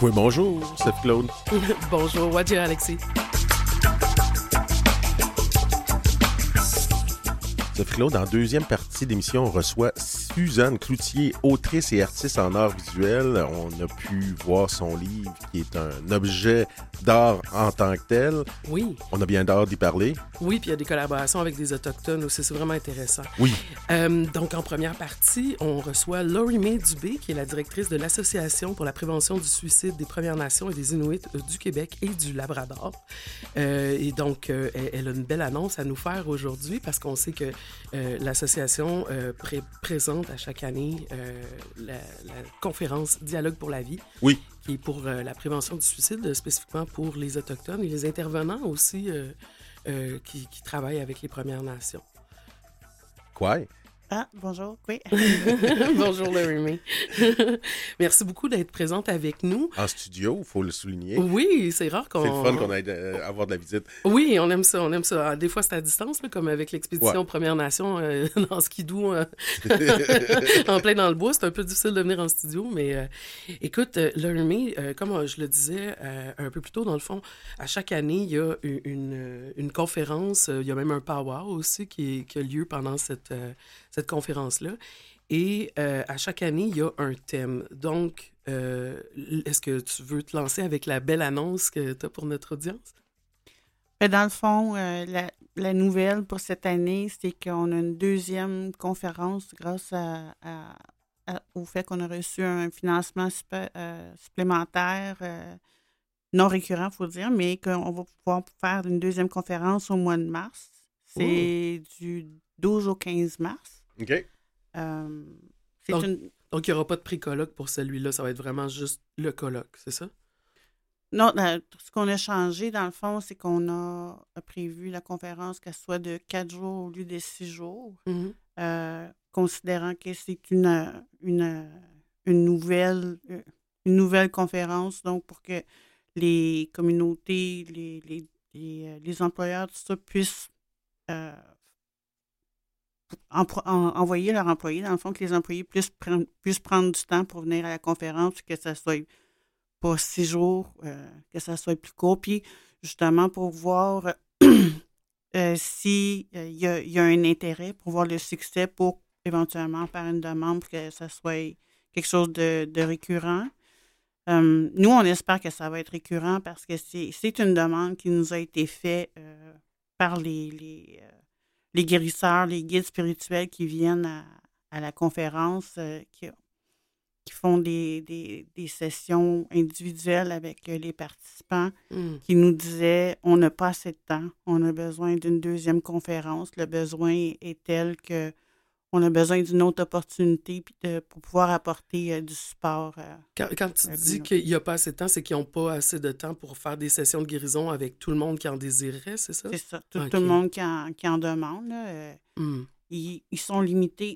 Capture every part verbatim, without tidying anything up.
Quoi, bonjour, c'est Claude. Bonjour, Wadji Alexis. Sophie Claude, en deuxième partie d'émission, on reçoit Suzanne Cloutier, autrice et artiste en art visuel. On a pu voir son livre qui est un objet d'art en tant que tel. Oui. On a bien d'art d'y parler. Oui, puis il y a des collaborations avec des Autochtones aussi, c'est vraiment intéressant. Oui. Euh, donc, en première partie, on reçoit Laurie-May Dubé, qui est la directrice de l'Association pour la prévention du suicide des Premières Nations et des Inuits euh, du Québec et du Labrador. Euh, et donc, euh, elle, elle a une belle annonce à nous faire aujourd'hui parce qu'on sait que euh, l'association euh, pré- présente à chaque année euh, la, la conférence Dialogue pour la vie. Oui. Qui est pour euh, la prévention du suicide, spécifiquement pour les Autochtones et les intervenants aussi euh, euh, qui, qui travaillent avec les Premières Nations. Quoi? Ah, bonjour, oui. Bonjour, Laurie-May. Merci beaucoup d'être présente avec nous. En studio, il faut le souligner. Oui, c'est rare qu'on... C'est le fun qu'on aille euh, avoir de la visite. Oui, on aime ça, on aime ça. Des fois, c'est à distance, là, comme avec l'expédition Ouais. Premières Nations euh, dans Skidoo, euh, en plein dans le bois. C'est un peu difficile de venir en studio, mais euh, écoute, euh, Laurie-May, euh, comme euh, je le disais euh, un peu plus tôt, dans le fond, à chaque année, il y a une, une, une conférence, euh, il y a même un powwow aussi qui, est- qui a lieu pendant cette, euh, cette conférence-là. Et euh, à chaque année, il y a un thème. Donc, euh, est-ce que tu veux te lancer avec la belle annonce que tu as pour notre audience? Mais dans le fond, euh, la, la nouvelle pour cette année, c'est qu'on a une deuxième conférence grâce à, à- à- au fait qu'on a reçu un financement supé- euh, supplémentaire, euh, non récurrent, il faut dire, mais qu'on va pouvoir faire une deuxième conférence au mois de mars. C'est du douze au quinze mars. OK. Euh, c'est Donc, une... Donc, il n'y aura pas de pré-colloque pour celui-là. Ça va être vraiment juste le colloque, c'est ça? Non, dans- ce qu'on a changé, dans le fond, c'est qu'on a, a prévu la conférence qu'elle soit de quatre jours au lieu de six jours, Mhm. euh, considérant que c'est une, une, une, nouvelle, une nouvelle conférence, donc pour que les communautés, les, les, les, euh, les employeurs, tout ça, puissent euh, en- en- envoyer leurs employés, dans le fond, que les employés puissent, prendre- puissent prendre du temps pour venir à la conférence, que ça soit pas six jours, euh, que ça soit plus court. Puis, justement, pour voir euh, s'il euh, y, a, y a un intérêt, pour voir le succès, pour éventuellement faire une demande pour que ça soit quelque chose de, de récurrent. Euh, nous, on espère que ça va être récurrent parce que c'est, c'est une demande qui nous a été faite euh, par les, les, euh, les guérisseurs, les guides spirituels qui viennent à, à la conférence, euh, qui, qui font des, des, des sessions individuelles avec euh, les participants, Mm. qui nous disaient on n'a pas assez de temps, on a besoin d'une deuxième conférence, le besoin est tel que on a besoin d'une autre opportunité puis de, pour pouvoir apporter euh, du support. euh, Quand, quand tu à dis nous. qu'il n'y a pas assez de temps, c'est qu'ils n'ont pas assez de temps pour faire des sessions de guérison avec tout le monde qui en désirerait, c'est ça? C'est ça. Tout, Ok. tout le monde qui en, qui en demande, là, euh, Mm. ils, ils sont limités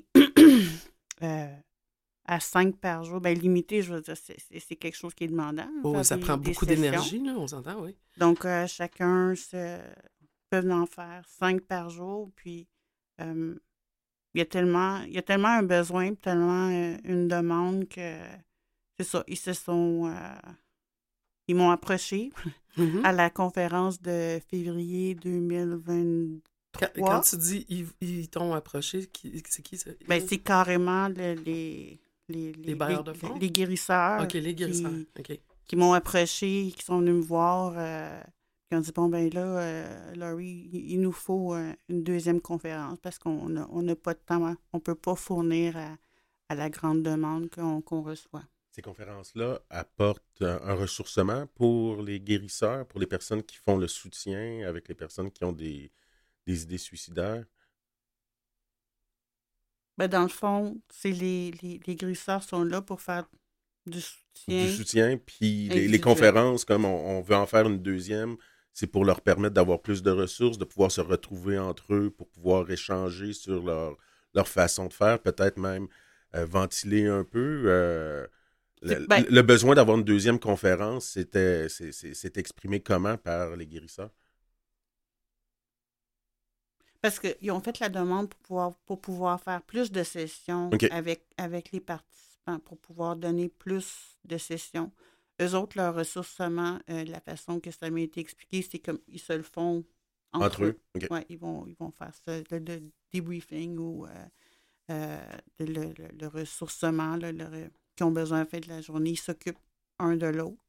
euh, à cinq par jour. Bien, limité, je veux dire, c'est, c'est, c'est quelque chose qui est demandant. Oh, faire ça des- prend des beaucoup sessions. d'énergie, là, on s'entend, oui. Donc, euh, chacun se, peut en faire cinq par jour. Puis, euh, il y a tellement, il y a tellement un besoin, puis tellement euh, une demande que, c'est ça, ils se sont, euh, ils m'ont approché Mhm. à la conférence de février deux mille vingt-trois. Quand, quand tu dis ils, ils t'ont approché, qui, c'est qui ça? Ben, c'est carrément le- les, les, Les bailleurs de fonds? les guérisseurs OK, les guérisseurs. qui, OK. qui m'ont approché, qui sont venus me voir, euh, qui ont dit, bon, ben là, euh, Laurie, il, il nous faut euh, une deuxième conférence parce qu'on n'a on n'a pas de temps, hein. On ne peut pas fournir à, à la grande demande qu'on qu'on reçoit. Ces conférences-là apportent un, un ressourcement pour les guérisseurs, pour les personnes qui font le soutien avec les personnes qui ont des, des idées suicidaires. Ben, dans le fond, c'est les, les, les guérisseurs sont là pour faire du soutien. Du soutien, puis les, les Individuel. conférences, comme on, on veut en faire une deuxième, c'est pour leur permettre d'avoir plus de ressources, de pouvoir se retrouver entre eux, pour pouvoir échanger sur leur, leur façon de faire, peut-être même euh, ventiler un peu. Euh, le, Ben- le besoin d'avoir une deuxième conférence, c'était, c'est, c'est, c'est exprimé comment par les guérisseurs? Parce qu'ils ont fait la demande pour pouvoir, pour pouvoir faire plus de sessions OK. avec, avec les participants, pour pouvoir donner plus de sessions. eux autres, leur ressourcement, euh, la façon que ça m'a été expliqué, c'est comme ils se le font entre, Entre eux? OK. Ouais, ils vont, ils vont faire ça, le, le debriefing ou euh, euh, le, le, le ressourcement là, le, qu'ils ont besoin en fait de la journée. Ils s'occupent un de l'autre.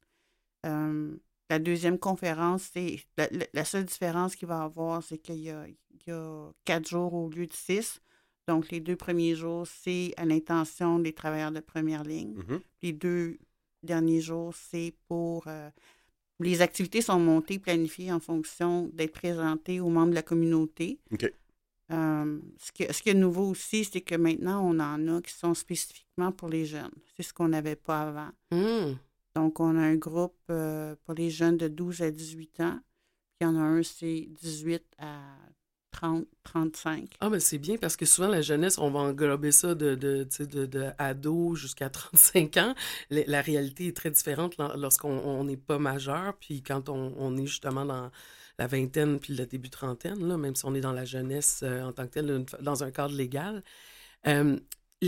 Euh, la deuxième conférence, c'est la, la seule différence qu'il va y avoir, c'est qu'il y a, il y a quatre jours au lieu de six. Donc, les deux premiers jours, c'est à l'intention des travailleurs de première ligne. Mm-hmm. Les deux derniers jours, c'est pour... Euh, les activités sont montées, planifiées en fonction d'être présentées aux membres de la communauté. OK. Euh, ce, qui, ce qui est nouveau aussi, c'est que maintenant, on en a qui sont spécifiquement pour les jeunes. C'est ce qu'on n'avait pas avant. Mm. Donc, on a un groupe euh, pour les jeunes de douze à dix-huit ans. Puis, il y en a un, c'est dix-huit à trente, trente-cinq. Ah, mais c'est bien parce que souvent, la jeunesse, on va englober ça de, de, de, de, de ado jusqu'à trente-cinq ans. La, la réalité est très différente lorsqu'on n'est pas majeur. Puis quand on, on est justement dans la vingtaine puis le début trentaine, là, même si on est dans la jeunesse euh, en tant que telle, dans un cadre légal. Euh,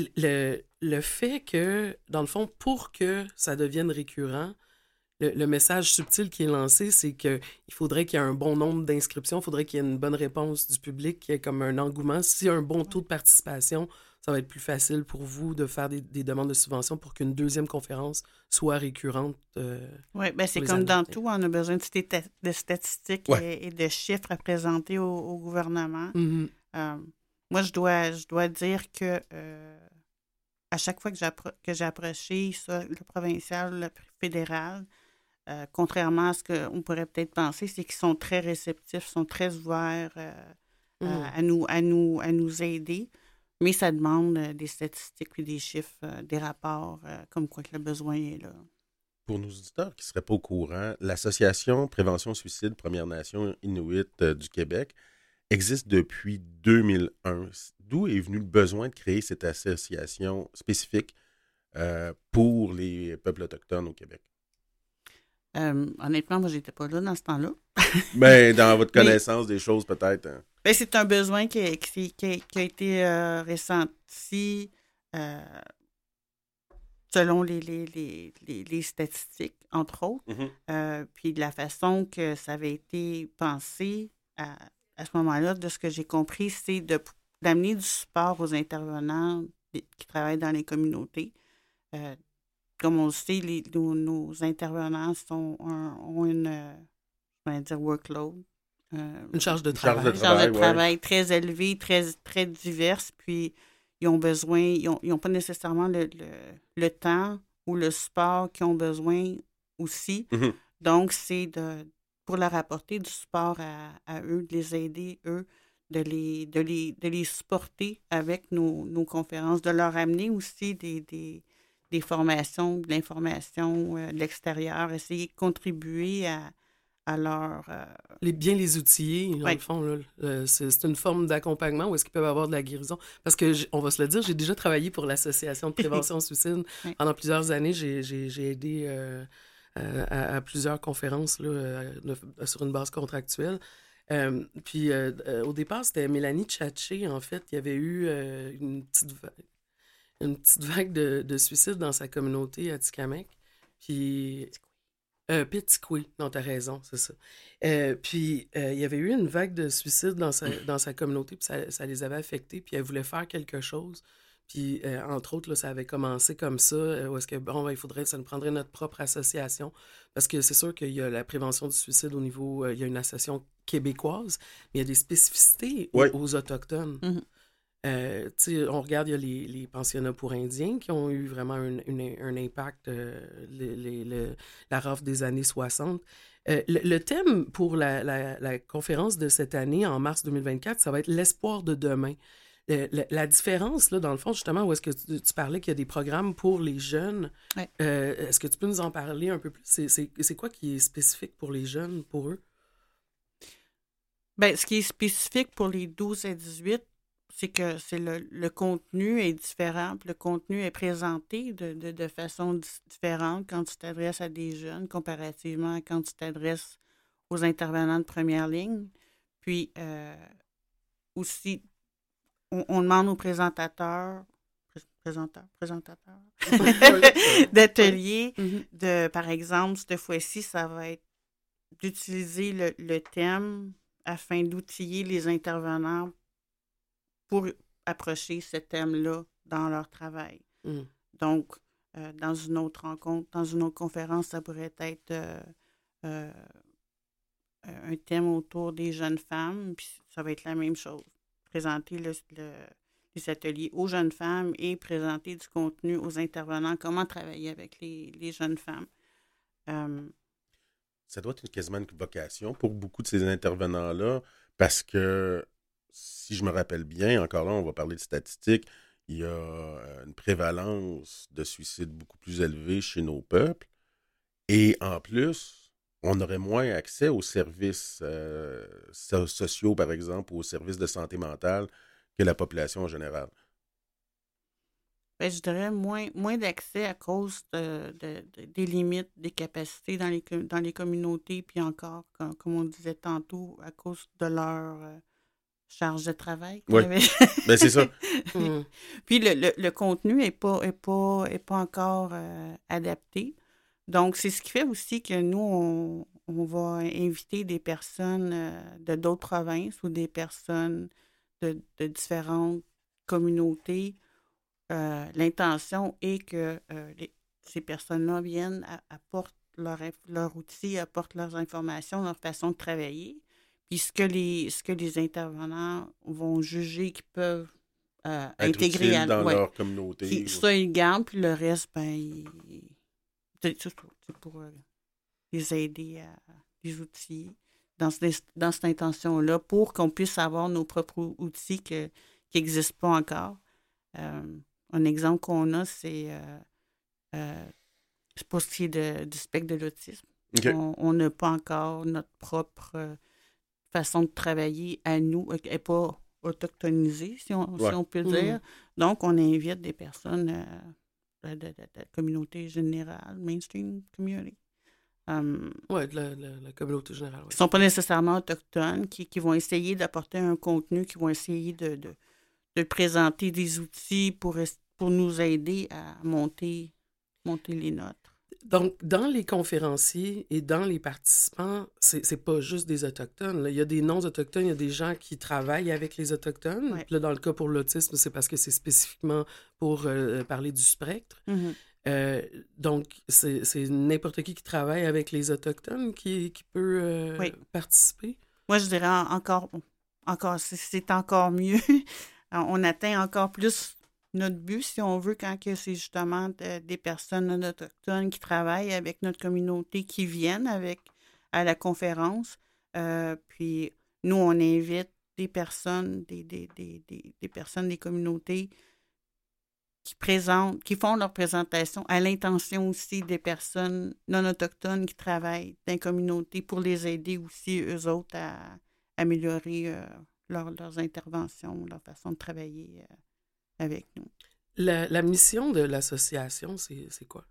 le, le fait que, dans le fond, pour que ça devienne récurrent, le, le message subtil qui est lancé, c'est qu'il faudrait qu'il y ait un bon nombre d'inscriptions, il faudrait qu'il y ait une bonne réponse du public, qu'il y ait comme un engouement. S'il y a un bon taux de participation, ça va être plus facile pour vous de faire des, des demandes de subventions pour qu'une deuxième conférence soit récurrente. Euh, oui, bien c'est comme dans tout, on a besoin de, stat- de statistiques ouais. et, et de chiffres à présenter au, au gouvernement. Mm-hmm. Euh, moi, je dois, je dois dire que euh, à chaque fois que, j'appro- que j'ai approché ça, le provincial, le fédéral, euh, contrairement à ce qu'on pourrait peut-être penser, c'est qu'ils sont très réceptifs, sont très ouverts euh, mm. à, à, nous, à, nous, à nous aider. Mais ça demande euh, des statistiques et des chiffres, euh, des rapports, euh, comme quoi que le besoin est là. Pour nos auditeurs qui ne seraient pas au courant, l'Association Prévention Suicide Première Nation Inuit euh, du Québec existe depuis deux mille un. D'où est venu le besoin de créer cette association spécifique euh, pour les peuples autochtones au Québec? Euh, honnêtement, moi, je n'étais pas là dans ce temps-là. Mais dans votre connaissance Mais, des choses, peut-être. Hein? Ben, c'est un besoin qui, qui, qui, qui a été euh, ressenti euh, selon les, les, les, les, les statistiques, entre autres. Mm-hmm. Euh, puis de la façon que ça avait été pensé à, à ce moment-là, de ce que j'ai compris, c'est de, d'amener du support aux intervenants qui travaillent dans les communautés. Euh, comme on le sait, les, nos, nos intervenants sont, un, ont une, euh, je vais dire, workload. Euh, une charge de une travail. Charge de travail, charge de travail ouais. très élevée, très, très diverse. Puis, ils ont besoin, ils n'ont ils ont pas nécessairement le, le, le temps ou le support qu'ils ont besoin aussi. Mm-hmm. Donc, c'est de, pour leur apporter du support à, à eux, de les aider, eux, de les, de les, de les supporter avec nos, nos conférences, de leur amener aussi des, des, des formations, de l'information euh, de l'extérieur, essayer de contribuer à, à leur... Euh... Les, bien les outiller, dans oui. le fond. Là, euh, c'est, c'est une forme d'accompagnement où est-ce qu'ils peuvent avoir de la guérison. Parce que, on va se le dire, j'ai déjà travaillé pour l'Association de prévention au suicide. Oui. Pendant plusieurs années, j'ai, j'ai, j'ai aidé euh, à, à plusieurs conférences là, euh, sur une base contractuelle. Euh, puis, euh, euh, au départ, c'était Mélanie Tchatché, en fait. Il y avait eu euh, une petite vague. une petite vague de, de suicides dans sa communauté à Tikamek. Puis... Euh, Petikwe, non, t'as raison, c'est ça. Euh, puis, euh, il y avait eu une vague de suicides dans sa, dans sa communauté, puis ça, ça les avait affectés, puis elle voulait faire quelque chose. Puis, euh, entre autres, là, ça avait commencé comme ça, euh, où est-ce que, bon, ben, il faudrait, ça nous prendrait notre propre association, parce que c'est sûr qu'il y a la prévention du suicide au niveau, euh, il y a une association québécoise, mais il y a des spécificités oui. aux, aux Autochtones. Mm-hmm. Euh, on regarde, il y a les, les pensionnats pour Indiens qui ont eu vraiment un, une, un impact, euh, les, les, les, la rafle des années soixante. Euh, le, le thème pour la, la, la conférence de cette année, en mars deux mille vingt-quatre, ça va être l'espoir de demain. Le, la, la différence, là, dans le fond, justement, où est-ce que tu, tu parlais qu'il y a des programmes pour les jeunes, ouais. euh, est-ce que tu peux nous en parler un peu plus? C'est, c'est, c'est quoi qui est spécifique pour les jeunes, pour eux? Bien, ce qui est spécifique pour les douze à dix-huit, c'est que c'est le, le contenu est différent, le contenu est présenté de, de, de façon d- différente quand tu t'adresses à des jeunes comparativement à quand tu t'adresses aux intervenants de première ligne. Puis euh, aussi, on, on demande aux présentateurs présentateur, présentateur d'ateliers. Mm-hmm. De, par exemple, cette fois-ci, ça va être d'utiliser le, le thème afin d'outiller les intervenants pour approcher ce thème-là dans leur travail. Mm. Donc, euh, dans une autre rencontre, dans une autre conférence, ça pourrait être euh, euh, un thème autour des jeunes femmes, puis ça va être la même chose. Présenter le, le, les ateliers aux jeunes femmes et présenter du contenu aux intervenants, comment travailler avec les, les jeunes femmes. Euh, ça doit être quasiment une vocation pour beaucoup de ces intervenants-là, parce que, si je me rappelle bien, encore là, on va parler de statistiques, il y a une prévalence de suicides beaucoup plus élevée chez nos peuples. Et en plus, on aurait moins accès aux services euh, sociaux, par exemple, ou aux services de santé mentale que la population en général. Bien, je dirais moins, moins d'accès à cause de, de, de, des limites des capacités dans les, dans les communautés, puis encore, comme, comme on disait tantôt, à cause de leur euh, charge de travail. Oui, bien c'est ça. mm. Puis le, le, le contenu n'est pas, est pas, est pas encore euh, adapté. Donc, c'est ce qui fait aussi que nous, on, on va inviter des personnes euh, de d'autres provinces ou des personnes de, de différentes communautés. Euh, l'intention est que euh, les, ces personnes-là viennent, à, apportent leur, leur outil, apportent leurs informations, leur façon de travailler. Puis ce que les, ce que les intervenants vont juger qu'ils peuvent euh, intégrer à, dans ouais, leur communauté. Qui, ou... Ça, ils gardent, puis le reste, ben, ils, c'est, c'est pour euh, les aider à les outils dans, dans cette intention-là pour qu'on puisse avoir nos propres outils que, qui n'existent pas encore. Euh, un exemple qu'on a, c'est, euh, euh, c'est pour ce qui est de, du spectre de l'autisme. Okay. On n'a pas encore notre propre euh, façon de travailler à nous, elle n'est pas autochtonisée, si on, ouais. si on peut dire. Mmh. Donc, on invite des personnes euh, de, de, de la communauté générale, mainstream community. Um, oui, de la, la, la communauté générale. Ouais. Qui ne sont pas nécessairement autochtones, qui, qui vont essayer d'apporter un contenu, qui vont essayer de, de, de présenter des outils pour, pour nous aider à monter, monter les notes. Donc, dans les conférenciers et dans les participants, c'est, c'est pas juste des Autochtones. Là. Il y a des non-Autochtones, il y a des gens qui travaillent avec les Autochtones. Ouais. Là, dans le cas pour l'autisme, c'est parce que c'est spécifiquement pour euh, parler du spectre. Mm-hmm. Euh, donc, c'est, c'est n'importe qui qui travaille avec les Autochtones qui, qui peut euh, oui. participer? Moi, je dirais encore, encore c'est, c'est encore mieux. On atteint encore plus notre but, si on veut, quand que c'est justement de, des personnes non autochtones qui travaillent avec notre communauté, qui viennent avec à la conférence. Euh, puis, nous, on invite des personnes, des, des, des, des, des personnes des communautés qui présentent, qui font leur présentation à l'intention aussi des personnes non autochtones qui travaillent dans les communautés pour les aider aussi, eux autres, à améliorer euh, leur, leurs interventions, leur façon de travailler euh, avec nous. La, la mission de l'association, c'est, c'est quoi?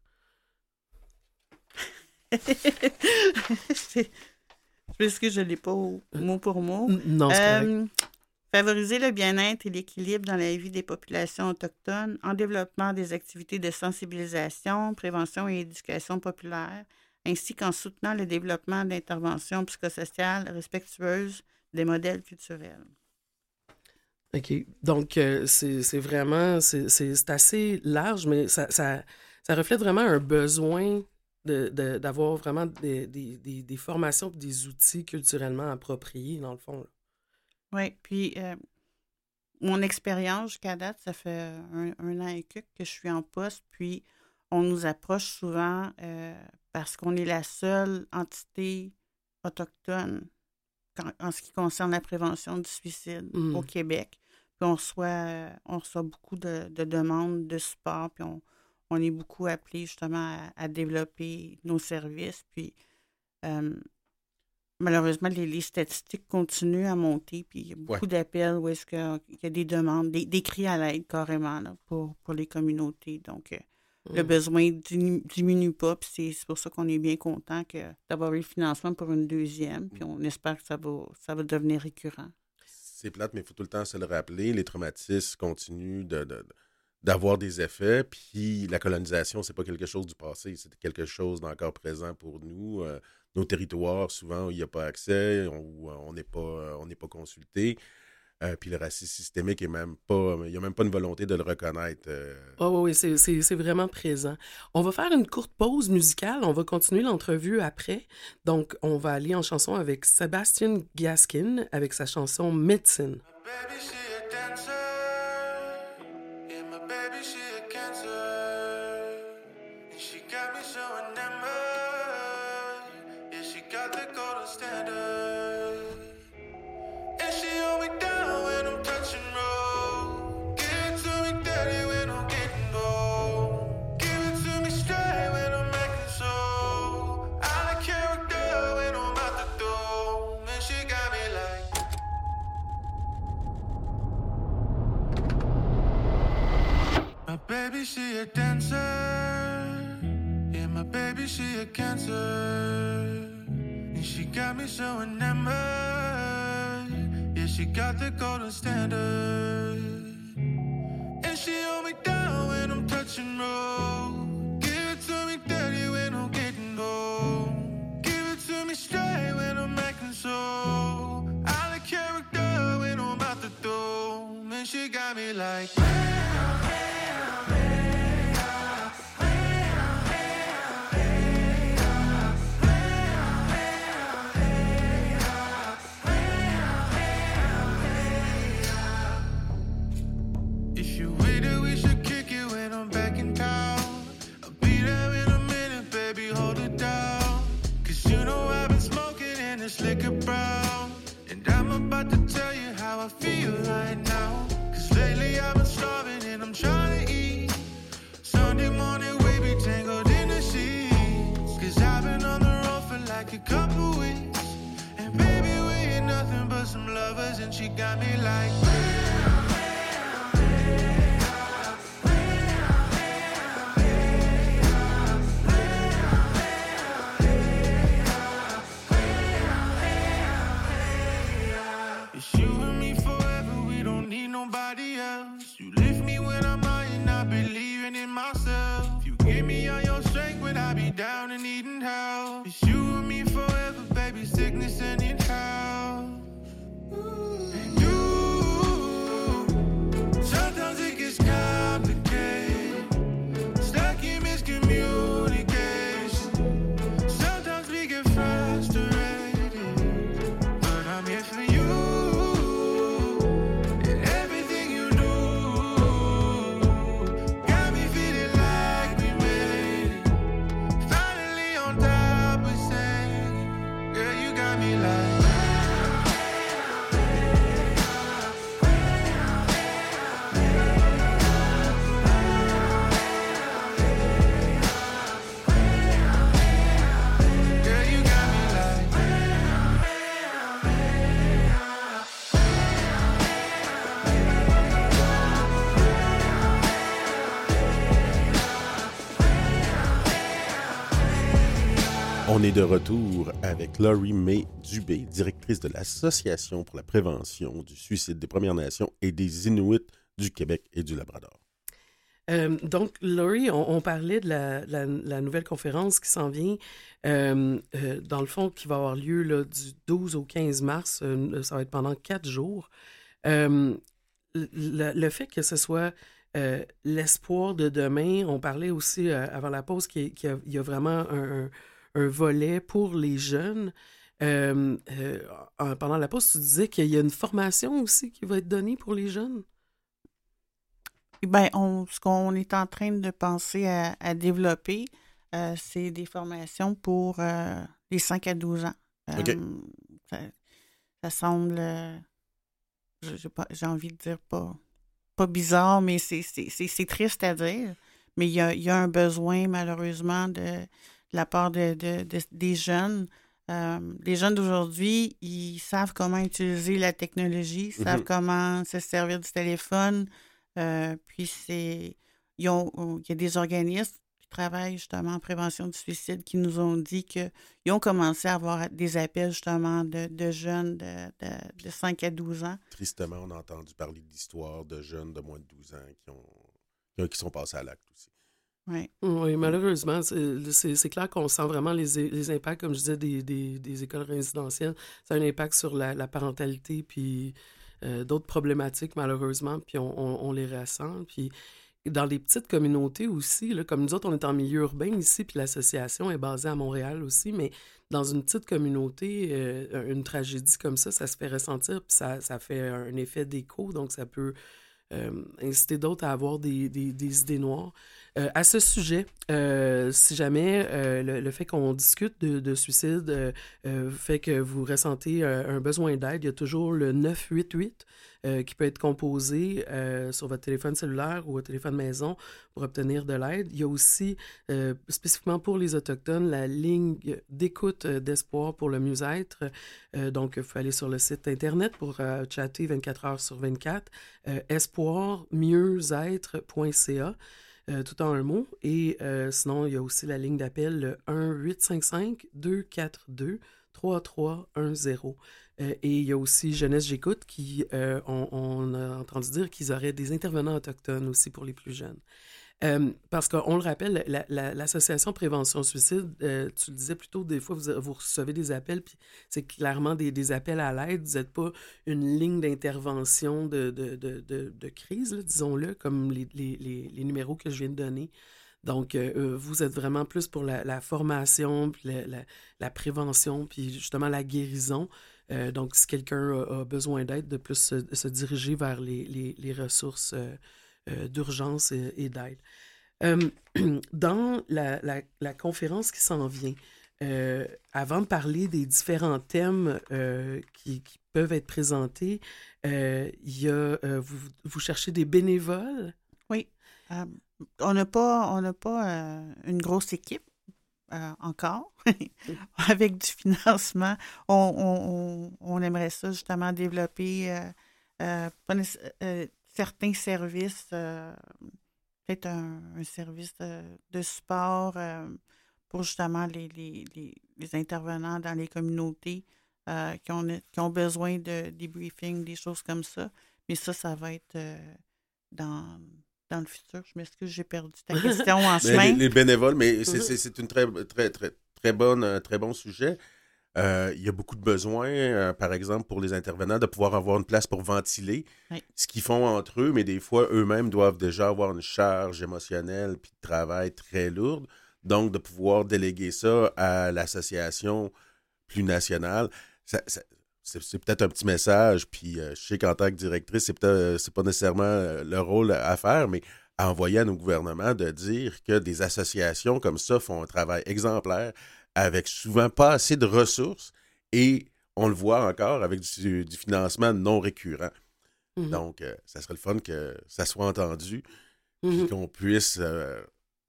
c'est, parce que je ne l'ai pas au, mot pour mot. Non, c'est euh, correct. Favoriser le bien-être et l'équilibre dans la vie des populations autochtones en développant des activités de sensibilisation, prévention et éducation populaire, ainsi qu'en soutenant le développement d'interventions psychosociales respectueuses des modèles culturels. OK. Donc, euh, c'est, c'est vraiment, c'est, c'est, c'est assez large, mais ça, ça, ça reflète vraiment un besoin de, de, d'avoir vraiment des, des, des, des formations et des outils culturellement appropriés, dans le fond. Oui, puis euh, mon expérience jusqu'à date, ça fait un, un an et quelques que je suis en poste, puis on nous approche souvent euh, parce qu'on est la seule entité autochtone quand, en ce qui concerne la prévention du suicide mmh. au Québec. Puis on reçoit, on reçoit beaucoup de, de demandes de support, puis on, on est beaucoup appelés justement à, à développer nos services. Puis euh, malheureusement, les, les statistiques continuent à monter, puis il y a beaucoup ouais. d'appels où est-ce qu'il y a des demandes, des, des cris à l'aide carrément là, pour, pour les communautés. Donc, euh, mmh. le besoin ne diminue pas, puis c'est, c'est pour ça qu'on est bien content que, d'avoir eu le financement pour une deuxième, puis on espère que ça va, ça va devenir récurrent. C'est plate, mais il faut tout le temps se le rappeler. Les traumatismes continuent de, de, d'avoir des effets. Puis la colonisation, c'est pas quelque chose du passé, c'est quelque chose d'encore présent pour nous. Euh, nos territoires, souvent, où il n'y a pas accès, où on n'est pas, on n'est pas consulté. Euh, puis le racisme systémique est même pas, il n'y a même pas une volonté de le reconnaître. Euh... Oh, oui, c'est, c'est, c'est vraiment présent. On va faire une courte pause musicale. On va continuer l'entrevue après. Donc, on va aller en chanson avec Sebastian Gaskin avec sa chanson Medicine. Baby, she a dancer. Yeah, my baby, she a cancer. And she got me so enamored. Yeah, she got the golden standard. And she hold me down when I'm touching road. Give it to me dirty when I'm getting old. Give it to me straight when I'm acting so. Out of character when I'm out the door. Man, she got me like. Liquor brown, and I'm about to tell you how I feel right now. Cause lately I've been starving and I'm trying to eat. Sunday morning we be tangled in the sheets. Cause I've been on the road for like a couple weeks. And baby we ain't nothing but some lovers. And she got me like nobody else. You lift me when I'm high and not believing in myself. You give me all your strength when I be down and needing help. It's you and me forever, baby, sickness and in health. And you, sometimes it gets complicated. Stuck in miscommunication. Sometimes we get frustrated. But I'm here for you. On est de retour avec Laurie May Dubé, directrice de l'Association pour la prévention du suicide des Premières Nations et des Inuits du Québec et du Labrador. Euh, donc, Laurie, on, on parlait de la, la, la nouvelle conférence qui s'en vient, euh, euh, dans le fond, qui va avoir lieu là, du douze au quinze mars. Euh, ça va être pendant quatre jours. Euh, le, le fait que ce soit euh, l'espoir de demain, on parlait aussi euh, avant la pause qu'il y a, qu'il y a vraiment un, un, un volet pour les jeunes. Euh, euh, pendant la pause, tu disais qu'il y a une formation aussi qui va être donnée pour les jeunes. Bien, on, ce qu'on est en train de penser à, à développer, euh, c'est des formations pour euh, les cinq à douze ans. Euh, OK. Ça, ça semble, euh, j'ai, pas, j'ai envie de dire pas, pas bizarre, mais c'est, c'est, c'est, c'est triste à dire. Mais il y a, il y a un besoin, malheureusement, de, de la part de, de, de, des jeunes. Euh, les jeunes d'aujourd'hui, ils savent comment utiliser la technologie, ils savent mm-hmm. comment se servir du téléphone. Euh, puis, c'est, ils ont, il y a des organismes qui travaillent justement en prévention du suicide qui nous ont dit qu'ils ont commencé à avoir des appels justement de, de jeunes de, de, de cinq à douze ans. Tristement, on a entendu parler d'histoires de jeunes de moins de douze ans qui ont, qui qui sont passés à l'acte aussi. Oui. Oui, malheureusement, c'est, c'est, c'est clair qu'on sent vraiment les, les impacts, comme je disais, des, des, des écoles résidentielles. Ça a un impact sur la, la parentalité, puis euh, d'autres problématiques, malheureusement, puis on, on, on les ressent. Puis dans les petites communautés aussi, là, comme nous autres, on est en milieu urbain ici, puis l'association est basée à Montréal aussi, mais dans une petite communauté, euh, une tragédie comme ça, ça se fait ressentir, puis ça, ça fait un effet d'écho, donc ça peut euh, inciter d'autres à avoir des, des, des idées noires. Euh, à ce sujet, euh, si jamais euh, le, le fait qu'on discute de, de suicide euh, euh, fait que vous ressentez euh, un besoin d'aide, il y a toujours le neuf huit huit euh, qui peut être composé euh, sur votre téléphone cellulaire ou votre téléphone maison pour obtenir de l'aide. Il y a aussi, euh, spécifiquement pour les Autochtones, la ligne d'écoute euh, d'espoir pour le mieux-être. Euh, donc, il faut aller sur le site Internet pour euh, chatter vingt-quatre heures sur vingt-quatre, euh, espoir mieux être point c a. Euh, tout en un mot. Et euh, sinon, il y a aussi la ligne d'appel le un huit cinq cinq deux quatre deux trois trois un zéro. Euh, et il y a aussi Jeunesse J'écoute qui, euh, on, on a entendu dire qu'ils auraient des intervenants autochtones aussi pour les plus jeunes. Euh, parce qu'on le rappelle, la, la, l'association Prévention Suicide, euh, tu le disais plus tôt, des fois, vous, vous recevez des appels, puis c'est clairement des, des appels à l'aide. Vous n'êtes pas une ligne d'intervention de, de, de, de, de crise, là, disons-le, comme les, les, les, les numéros que je viens de donner. Donc, euh, vous êtes vraiment plus pour la, la formation, puis la, la, la prévention, puis justement la guérison. Euh, donc, si quelqu'un a, a besoin d'aide, de plus se, se diriger vers les, les, les ressources euh, euh, d'urgence et, et d'aide. Euh, dans la, la, la conférence qui s'en vient, euh, avant de parler des différents thèmes euh, qui, qui peuvent être présentés, euh, il y a, euh, vous, vous cherchez des bénévoles? Oui. Euh, on n'a pas, on n'a pas euh, une grosse équipe euh, encore. Avec du financement, on, on, on aimerait ça justement développer euh, euh, euh, certains services, euh, peut-être un, un service de, de support euh, pour justement les, les, les, les intervenants dans les communautés euh, qui, ont, qui ont besoin de debriefing, des choses comme ça. Mais ça, ça va être euh, dans... dans le futur. Je m'excuse, j'ai perdu ta question en chemin. Les, les bénévoles, mais c'est, c'est, c'est un très, très, très, très, bonne, très bon sujet. Euh, il y a beaucoup de besoins, euh, par exemple, pour les intervenants, de pouvoir avoir une place pour ventiler oui. ce qu'ils font entre eux, mais des fois, eux-mêmes doivent déjà avoir une charge émotionnelle puis de travail très lourde. Donc, de pouvoir déléguer ça à l'association plus nationale, ça, ça, c'est, c'est peut-être un petit message, puis euh, je sais qu'en tant que directrice, c'est peut-être c'est pas nécessairement euh, le rôle à faire, mais à envoyer à nos gouvernements de dire que des associations comme ça font un travail exemplaire avec souvent pas assez de ressources et on le voit encore avec du, du financement non récurrent. Mm-hmm. Donc, euh, ça serait le fun que ça soit entendu mm-hmm. et qu'on puisse euh,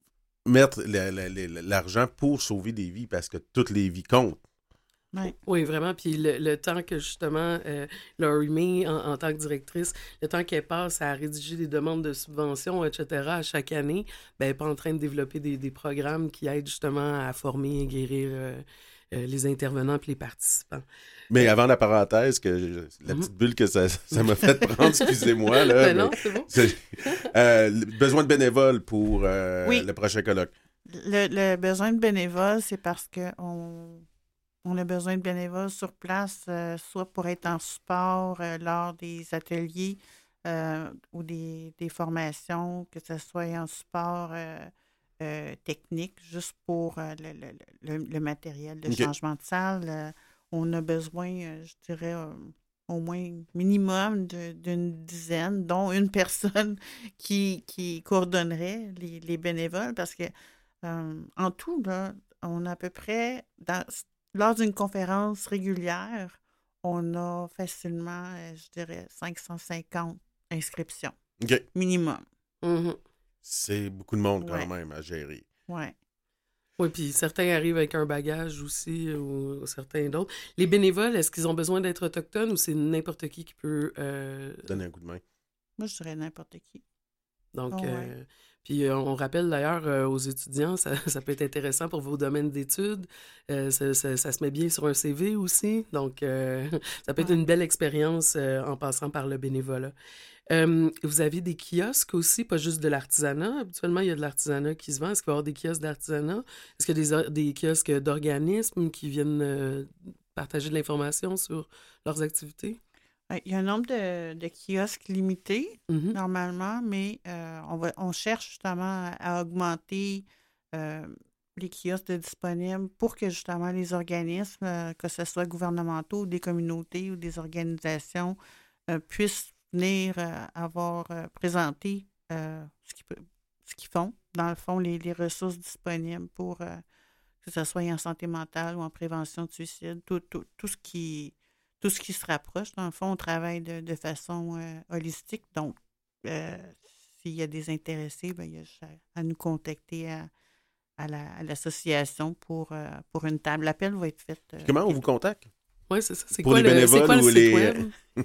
mettre la, la, la, l'argent pour sauver des vies parce que toutes les vies comptent. Oui. oui, vraiment. Puis le, le temps que, justement, euh, Laurie May, en, en tant que directrice, le temps qu'elle passe à rédiger des demandes de subventions, et cetera, à chaque année, ben, elle n'est pas en train de développer des, des programmes qui aident justement à former et guérir euh, euh, les intervenants et les participants. Mais avant la parenthèse, que je, la petite bulle que ça, ça m'a fait prendre, excusez-moi. Là, ben non, c'est bon. C'est, euh, besoin de bénévoles pour euh, oui. le prochain colloque. Le, le besoin de bénévoles, c'est parce qu'on... On a besoin de bénévoles sur place, euh, soit pour être en support euh, lors des ateliers euh, ou des, des formations, que ce soit en support euh, euh, technique, juste pour euh, le, le, le, le matériel de okay. changement de salle. Euh, on a besoin, euh, je dirais, euh, au moins minimum de, d'une dizaine, dont une personne qui, qui coordonnerait les, les bénévoles, parce que euh, en tout, là, on a à peu près... dans lors d'une conférence régulière, on a facilement, je dirais, cinq cent cinquante inscriptions. OK. Minimum. Mm-hmm. C'est beaucoup de monde quand ouais. même à gérer. Oui. Oui, puis certains arrivent avec un bagage aussi, ou certains d'autres. Les bénévoles, est-ce qu'ils ont besoin d'être autochtones ou c'est n'importe qui qui peut... Euh... donner un coup de main? Moi, je dirais n'importe qui. Donc, oh, euh, ouais. Puis euh, on rappelle d'ailleurs euh, aux étudiants, ça, ça peut être intéressant pour vos domaines d'études. Euh, ça, ça, ça se met bien sur un C V aussi. Donc, euh, ça peut être Ouais. une belle expérience euh, en passant par le bénévolat. Euh, vous avez des kiosques aussi, pas juste de l'artisanat. Habituellement, il y a de l'artisanat qui se vend. Est-ce qu'il va y avoir des kiosques d'artisanat? Est-ce qu'il y a des, or- des kiosques d'organismes qui viennent euh, partager de l'information sur leurs activités? Ouais, il y a un nombre de, de kiosques limité, Mhm. normalement, mais euh, on, va, on cherche justement à, à augmenter euh, les kiosques de disponibles pour que justement les organismes, euh, que ce soit gouvernementaux, des communautés ou des organisations, euh, puissent venir euh, avoir euh, présenté euh, ce qu'ils pe- ce qu'ils font, dans le fond, les, les ressources disponibles pour euh, que ce soit en santé mentale ou en prévention de suicide, tout, tout, tout ce qui tout ce qui se rapproche. Dans le fond, on travaille de, de façon euh, holistique. Donc, euh, s'il y a des intéressés, ben, il y a juste à, à nous contacter à, à la- à l'association pour, euh, pour une table. L'appel va être fait. euh, Comment on vous bientôt. contacte? Oui, c'est ça. C'est Pour quoi, les le, c'est bénévoles quoi le ou site les- web?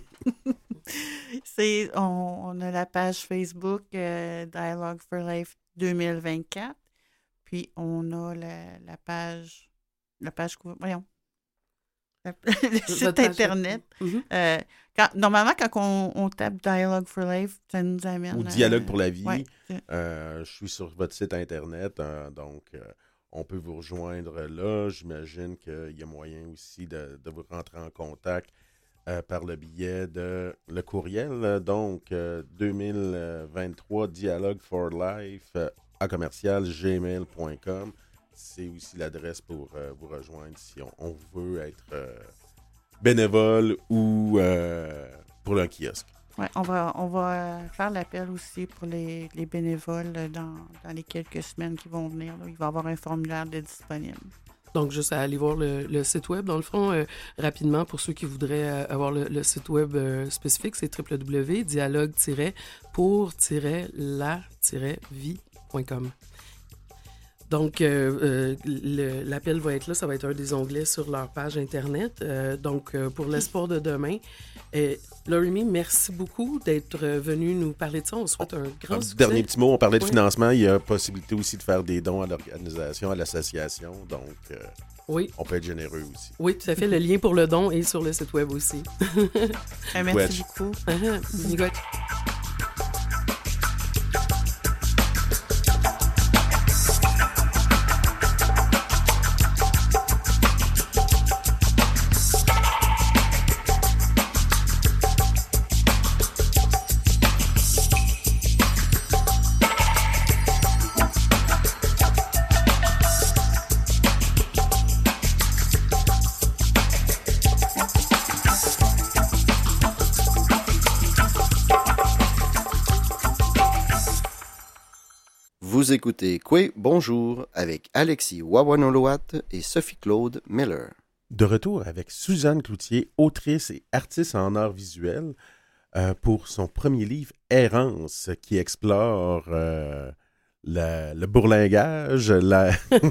C'est, on, on a la page Facebook euh, Dialogue for Life deux mille vingt-quatre. Puis, on a la, la page. La page. Voyons. La- le Votre site page- Internet. Mhm. Euh, quand- normalement, quand on, on tape Dialogue for Life, ça nous amène. Ou Dialogue euh, pour la vie. ouais, c'est- Euh, je suis sur votre site Internet, euh, donc euh, on peut vous rejoindre là. J'imagine qu'il y a moyen aussi de, de vous rentrer en contact euh, par le biais de le courriel. Donc, euh, deux mille vingt-trois Dialogue for Life euh, à commercial gmail point com. C'est aussi l'adresse pour euh, vous rejoindre si on, on veut être euh, bénévole ou euh, pour un kiosque. ouais, on va, on va faire l'appel aussi pour les, les bénévoles dans, dans les quelques semaines qui vont venir. Là. Il va y avoir un formulaire de disponible. Donc, juste à aller voir le, le site web. Dans le fond, euh, rapidement, pour ceux qui voudraient euh, avoir le, le site web euh, spécifique, c'est w w w point dialogue pour la vie point com. Donc, euh, euh, le- l'appel va être là. Ça va être un des onglets sur leur page Internet. Euh, donc, euh, pour l'espoir de demain. Euh, Laurimi, merci beaucoup d'être euh, venu nous parler de ça. On souhaite un grand Un succès. dernier petit mot, on parlait de Oui. financement. Il y a possibilité aussi de faire des dons à l'organisation, à l'association. Donc, euh, Oui, on peut être généreux aussi. oui, tout à fait. Le lien pour le don est sur le site web aussi. Euh, merci Ouais. beaucoup. Ah, ah, Nicotte. Vous écoutez Kwe Bonjour avec Alexis Wawanoloat et Sophie-Claude Miller. De retour avec Suzanne Cloutier, autrice et artiste en art visuel, euh, pour son premier livre Errance, qui explore euh, la- le bourlingage, la...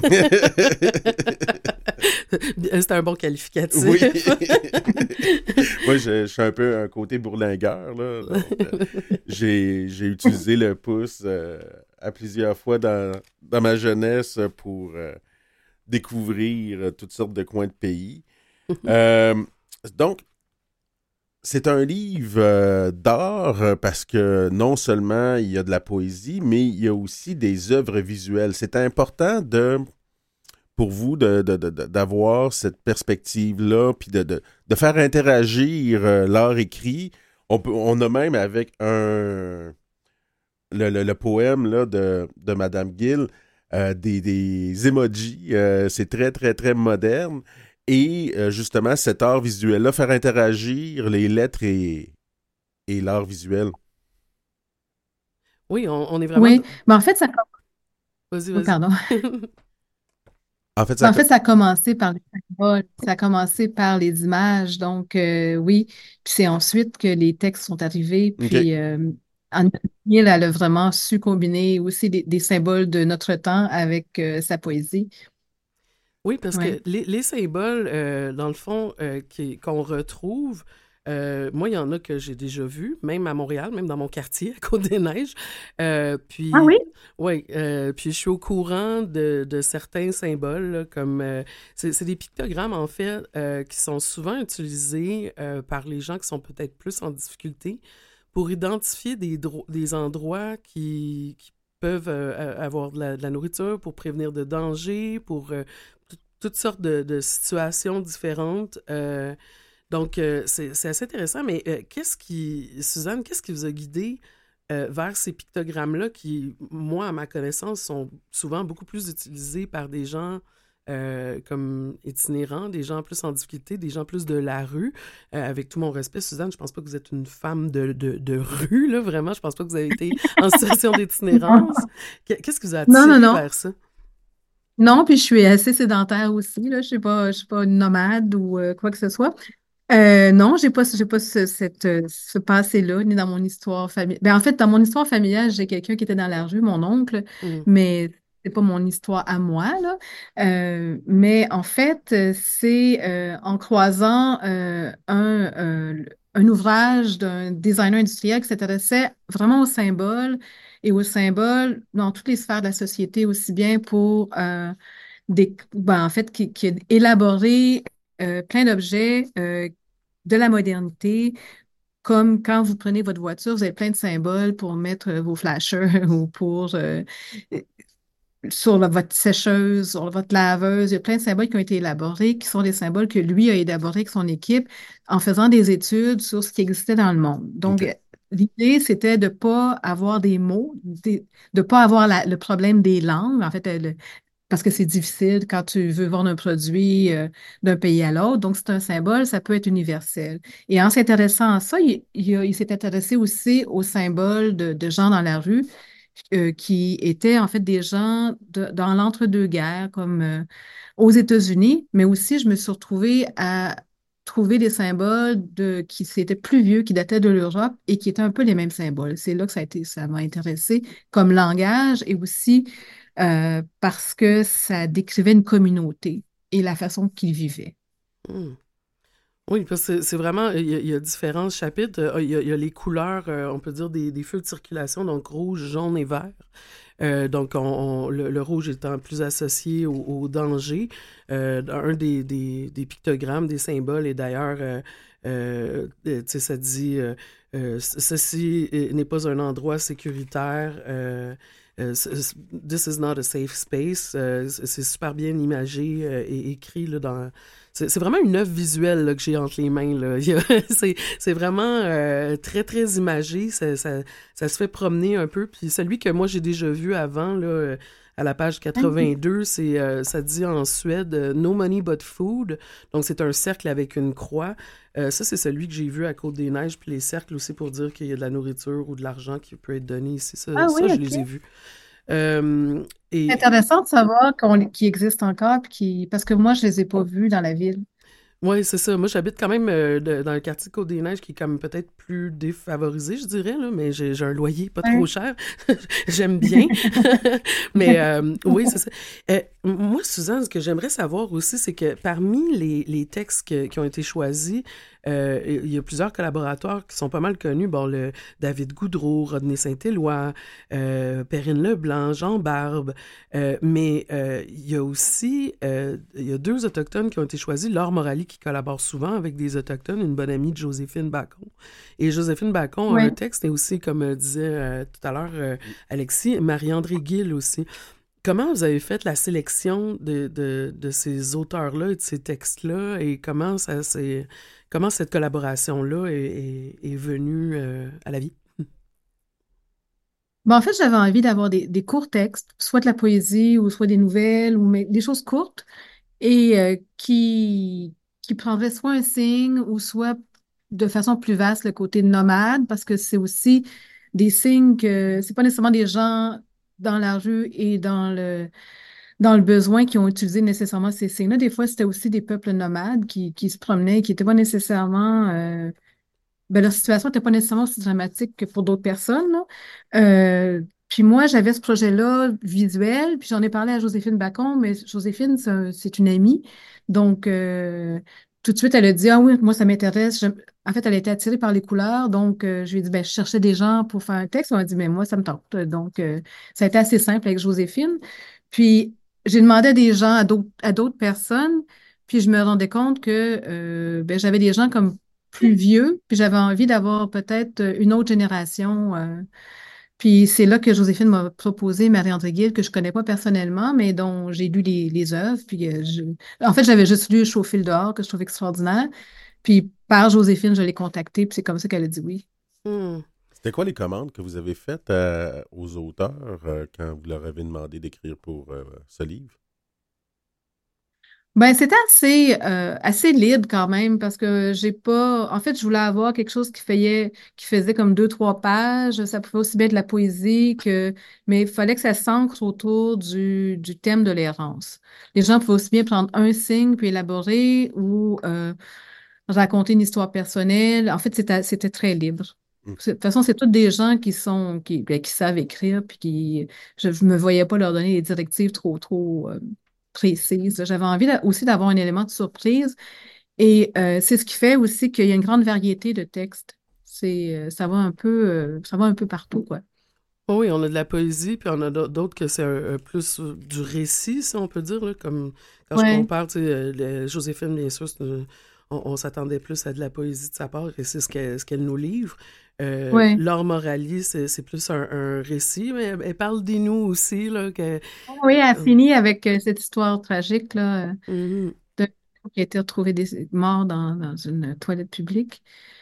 C'est un bon qualificatif. Oui. Moi, je, je suis un peu un côté bourlingueur, là. Donc, euh, j'ai, j'ai utilisé le pouce euh, à plusieurs fois dans, dans ma jeunesse pour euh, découvrir euh, toutes sortes de coins de pays. Euh, donc, c'est un livre euh, d'art euh, parce que non seulement il y a de la poésie, mais il y a aussi des œuvres visuelles. C'est important de... pour vous de, de, de, de- d'avoir cette perspective-là, puis de, de, de faire interagir euh, l'art écrit. On, peut, on a même avec un le, le, le poème là, de, de Madame Gill, euh, des, des emojis. Euh, c'est très, très, très moderne. Et euh, justement, cet art visuel-là, faire interagir les lettres et, et l'art visuel. Oui, on, on est vraiment... Oui, mais en fait, ça, com- Vas-y, oui, vas-y. pardon. En fait, ça, En fait, ça a commencé par les symboles, ça a commencé par les images, donc euh, oui, puis c'est ensuite que les textes sont arrivés, OK. puis euh, Anne Hill, elle a vraiment su combiner aussi des, des symboles de notre temps avec euh, sa poésie. Oui, parce Ouais. que les, les symboles, euh, dans le fond, euh, qui- qu'on retrouve, Euh, moi, il y en a que j'ai déjà vus, même à Montréal, même dans mon quartier, à Côte-des-Neiges. Euh, Ah oui? puis, oui, euh, puis je suis au courant de, de certains symboles, là, comme euh, c'est c'est des pictogrammes, en fait, euh, qui sont souvent utilisés euh, par les gens qui sont peut-être plus en difficulté pour identifier des, dro- des endroits qui, qui peuvent euh, avoir de la, de la nourriture, pour prévenir de dangers, pour euh, tout- toutes sortes de, de situations différentes. Euh, donc, euh, c'est c'est assez intéressant, mais euh, qu'est-ce qui, Suzanne, qu'est-ce qui vous a guidé euh, vers ces pictogrammes-là qui, moi, à ma connaissance, sont souvent beaucoup plus utilisés par des gens euh, comme itinérants, des gens plus en difficulté, des gens plus de la rue. Euh, avec tout mon respect, Suzanne, je pense pas que vous êtes une femme de, de, de rue, là, vraiment. Je pense pas que vous avez été en situation d'itinérance. Qu- Qu'est-ce qui vous a Non, non, attiré non. vers ça? Non, puis je suis assez sédentaire aussi, là. Je suis pas, je suis pas une nomade ou euh, quoi que ce soit. Euh, non, j'ai pas, j'ai pas ce, cette, euh, ce passé-là, ni dans mon histoire familiale. Ben, en fait, dans mon histoire familiale, j'ai quelqu'un qui était dans la rue, mon oncle, Mm. mais c'est pas mon histoire à moi, là. Euh, mais en fait, euh, c'est euh, en croisant euh, un, euh, un ouvrage d'un designer industriel qui s'intéressait vraiment aux symboles et aux symboles dans toutes les sphères de la société, aussi bien pour euh, des, ben, en fait, qui, qui a élaboré euh, plein d'objets euh, de la modernité, comme quand vous prenez votre voiture, vous avez plein de symboles pour mettre euh, vos flashers ou pour euh, sur la- votre sécheuse, sur votre laveuse. Il y a plein de symboles qui ont été élaborés, qui sont des symboles que lui a élaborés avec son équipe en faisant des études sur ce qui existait dans le monde. Donc, OK. l'idée, c'était de ne pas avoir des mots, des- de ne pas avoir la- le problème des langues. En fait, le- parce que c'est difficile quand tu veux vendre un produit euh, d'un pays à l'autre. Donc, c'est un symbole, ça peut être universel. Et en s'intéressant à ça, il, il a- il s'est intéressé aussi aux symboles de, de gens dans la rue euh, qui étaient en fait des gens de- dans l'entre-deux-guerres, comme euh, aux États-Unis, mais aussi je me suis retrouvée à trouver des symboles de, qui étaient plus vieux, qui dataient de l'Europe et qui étaient un peu les mêmes symboles. C'est là que ça a été, ça m'a intéressé comme langage et aussi euh, parce que ça décrivait une communauté et la façon qu'ils vivaient. Mm. Oui, parce que c'est c'est vraiment, il y, a, il y a différents chapitres. Euh, Il y a, il y a les couleurs, euh, on peut dire, des, des feux de circulation, donc rouge, jaune et vert. Euh, donc, on, on- le, le rouge étant plus associé au, au danger. Euh, un des, des, des pictogrammes, des symboles, et d'ailleurs, euh, euh, euh, tu sais, ça dit euh, euh, ceci est- n'est pas un endroit sécuritaire. Euh, euh, c- c- this is not a safe space. Euh, c- c'est super bien imagé euh, et écrit là, dans. C'est c'est vraiment une œuvre visuelle là, que j'ai entre les mains. Là. Il y a- c'est c'est vraiment euh, très, très imagé. Ça, ça, ça se fait promener un peu. Puis celui que moi j'ai déjà vu avant, là, euh, à la page quatre-vingt-deux, c'est, euh, ça dit en Suède euh, No money but food. Donc c'est un cercle avec une croix. Euh, ça, c'est celui que j'ai vu à Côte-des-Neiges. Puis les cercles aussi pour dire qu'il y a de la nourriture ou de l'argent qui peut être donné ici. Ça, Ah ça oui, je les ai OK. vus. Euh, C'est et intéressant de savoir qu'on, qu'ils existent encore, puis qui, parce que moi, je ne les ai pas vus dans la ville. Oui, c'est ça. Moi, j'habite quand même euh, de- dans un quartier de Côte-des-Neiges qui est comme peut-être plus défavorisé, je dirais, là, mais j'ai j'ai un loyer pas trop Ouais. cher. J'aime bien. Mais euh, oui, c'est ça. Euh, m- moi, Suzanne, ce que j'aimerais savoir aussi, c'est que parmi les, les textes que- qui ont été choisis, euh, il y a plusieurs collaborateurs qui sont pas mal connus. Bon, le David Goudreau, Rodney Saint-Éloi, euh, Perrine Leblanc, Jean Barbe. Euh, mais euh, il y a aussi euh, il y a deux Autochtones qui ont été choisis. Laure Morali, qui collabore souvent avec des Autochtones, une bonne amie de Joséphine Bacon. Et Joséphine Bacon a un Oui. texte, et aussi, comme euh, disait euh, tout à l'heure euh, Alexis, Marie-André Gill aussi. Comment vous avez fait la sélection de, de, de ces auteurs-là et de ces textes-là, et comment, ça, s'est- comment cette collaboration-là est, est- est venue euh, à la vie? Ben, en fait, j'avais envie d'avoir des, des courts textes, soit de la poésie ou soit des nouvelles, ou mais, des choses courtes et euh, qui, qui prendraient soit un signe ou soit de façon plus vaste le côté nomade, parce que c'est aussi des signes que c'est pas nécessairement des gens dans la rue et dans le, dans le besoin qui ont utilisé nécessairement ces signes-là. Des fois, c'était aussi des peuples nomades qui, qui se promenaient, qui n'étaient pas nécessairement euh, ben, leur situation n'était pas nécessairement aussi dramatique que pour d'autres personnes, là. Euh, puis moi, j'avais ce projet-là visuel, puis j'en ai parlé à Joséphine Bacon, mais Joséphine, c'est un- c'est une amie. Donc, euh, tout de suite, elle a dit, ah oui, moi, ça m'intéresse. J'aime- En fait, elle a été attirée par les couleurs. Donc, euh, je lui ai dit, ben, je cherchais des gens pour faire un texte. On a dit, mais moi, ça me tente. Donc, euh, ça a été assez simple avec Joséphine. Puis, j'ai demandé à des gens, à d'autres, à d'autres personnes. Puis, je me rendais compte que euh, ben, j'avais des gens comme plus vieux. Puis, j'avais envie d'avoir peut-être une autre génération. euh, puis c'est là que Joséphine m'a proposé Marie-André Gill, que je connais pas personnellement, mais dont j'ai lu les, les œuvres. Puis euh, je... En fait, j'avais juste lu Chauffer le dehors, que je trouve extraordinaire. Puis par Joséphine, je l'ai contactée, puis c'est comme ça qu'elle a dit oui. Hmm. C'était quoi les commandes que vous avez faites à- aux auteurs euh, quand vous leur avez demandé d'écrire pour euh, ce livre? Ben, c'était assez, euh, assez libre quand même parce que j'ai pas. En fait, je voulais avoir quelque chose qui faisait, qui faisait comme deux, trois pages. Ça pouvait aussi bien être de la poésie que. Mais il fallait que ça s'ancre autour du, du thème de l'errance. Les gens pouvaient aussi bien prendre un signe puis élaborer ou euh, raconter une histoire personnelle. En fait, c'était, c'était très libre. Hmm. De toute façon, c'est tous des gens qui sont qui, ben, qui savent écrire puis qui. Je ne me voyais pas leur donner des directives trop, trop. euh, précise. J'avais envie d'a- aussi d'avoir un élément de surprise. Et euh, c'est ce qui fait aussi qu'il y a une grande variété de textes. C'est, euh, ça va un peu, euh, ça va un peu partout, quoi. Oh oui, on a de la poésie, puis on a d'au- d'autres que c'est un, un plus euh, du récit, si on peut dire, là, comme quand je Ouais, compare, tu sais, euh, le- Joséphine, bien sûr, c'est une- on, on s'attendait plus à de la poésie de sa part, et c'est ce qu'elle ce qu'elle nous livre. Euh, ouais. Laure Morali, c'est c'est plus un, un récit, mais elle, elle parle des nous aussi, là, que... Oui, elle euh, finit avec euh, cette histoire tragique, là, euh, mhm. d'un homme qui a été retrouvé des- mort dans, dans une toilette publique.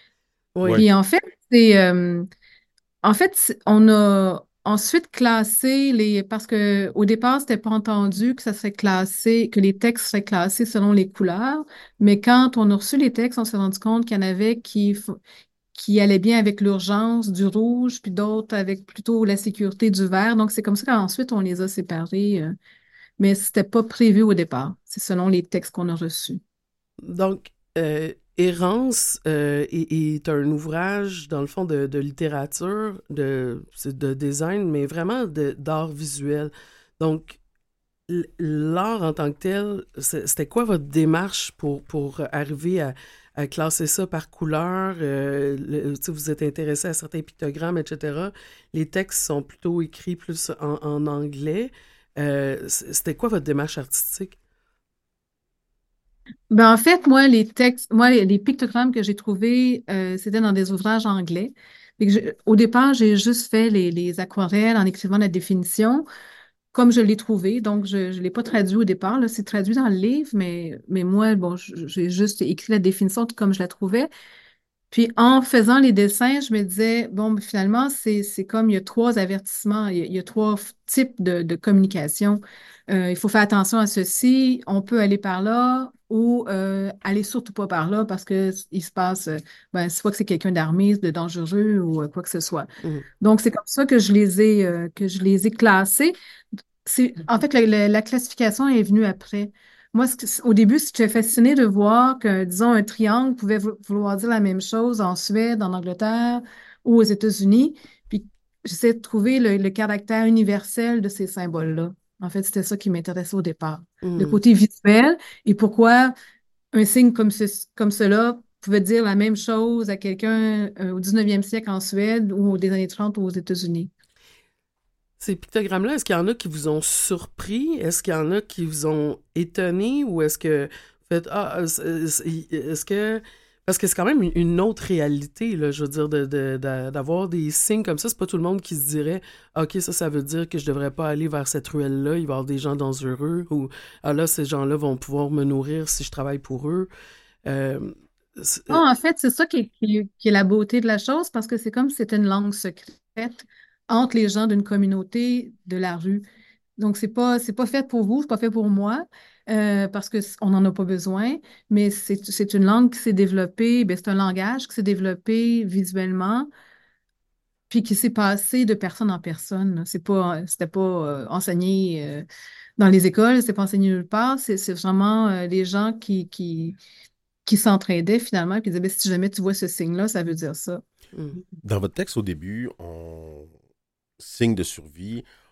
Oui. Oui. Puis en fait, c'est, euh, en fait, c'est- on a ensuite classé les, parce que au départ, c'était pas entendu que ça serait classé, que les textes seraient classés selon les couleurs. Mais quand on a reçu les textes, on s'est rendu compte qu'il y en avait qui, f- qui allaient bien avec l'urgence du rouge, puis d'autres avec plutôt la sécurité du vert. Donc, c'est comme ça qu'ensuite, on les a séparés. euh, mais c'était pas prévu au départ. C'est selon les textes qu'on a reçus. Donc, euh, Errance euh, est, est un ouvrage, dans le fond, de, de littérature, de, c'est de design, mais vraiment de- d'art visuel. Donc, l- l'art en tant que tel, c'est- c'était quoi votre démarche pour, pour arriver à, à classer ça par couleur? Euh, le- tu sais, vous êtes intéressé à certains pictogrammes, et cetera. Les textes sont plutôt écrits plus en, en anglais. Euh, c- c'était quoi votre démarche artistique? Ben, en fait, moi, les textes, moi, les, les pictogrammes que j'ai trouvés, euh, c'était dans des ouvrages anglais. Fait que je- au départ, j'ai juste fait les, les aquarelles en écrivant la définition, comme je l'ai trouvé. Donc, je ne l'ai pas traduit au départ, là. C'est traduit dans le livre, mais, mais moi, bon, je- j'ai juste écrit la définition comme je la trouvais. Puis en faisant les dessins, je me disais, bon, ben, finalement, c'est, c'est comme il y a trois avertissements, il y a, il y a trois f- types de, de communication. Euh, il faut faire attention à ceci, on peut aller par là ou euh, aller surtout pas par là parce que s- il se passe, euh, ben, soit que c'est quelqu'un d'armé, de dangereux ou euh, quoi que ce soit. Mhm. Donc, c'est comme ça que je les ai, euh, que je les ai classés. C'est, en fait, la, la- la classification est venue après. Moi, ce que- au début, j'étais fascinée de voir que, disons, un triangle pouvait vou- vouloir dire la même chose en Suède, en Angleterre ou aux États-Unis. Puis, j'essayais de trouver le, le caractère universel de ces symboles-là. En fait, c'était ça qui m'intéressait au départ. Le Mhm. côté visuel et pourquoi un signe comme, ce, comme cela pouvait dire la même chose à quelqu'un euh, au dix-neuvième siècle en Suède ou aux des années trente aux États-Unis. Ces pictogrammes-là, est-ce qu'il y en a qui vous ont surpris? Est-ce qu'il y en a qui vous ont étonné? Ou est-ce que vous faites, ah, euh, c'est- c'est- est-ce que... Parce que c'est quand même une une autre réalité, là, je veux dire, de, de- de- d'avoir des signes comme ça. C'est pas tout le monde qui se dirait, OK, ça, ça veut dire que je devrais pas aller vers cette ruelle-là, il va y avoir des gens dangereux, ou, ah là, ces gens-là vont pouvoir me nourrir si je travaille pour eux. Euh, c'est- Non, euh, en fait, c'est ça qui est, qui est- qui est la beauté de la chose, parce que c'est comme si c'était une langue secrète entre les gens d'une communauté de la rue. Donc, c'est pas, c'est pas fait pour vous, c'est pas fait pour moi, euh, parce que c- on n'en a pas besoin, mais c'est, c'est une langue qui s'est développée, ben, c'est un langage qui s'est développé visuellement, puis qui s'est passé de personne en personne, là. C'est pas, c'était pas euh, enseigné euh, dans les écoles, c'était pas enseigné nulle part, c'est c'est vraiment euh, les gens qui, qui, qui s'entraidaient finalement, qui disaient, ben, si jamais tu vois ce signe-là, ça veut dire ça. hmm. Dans votre texte au début, on... signe de survie,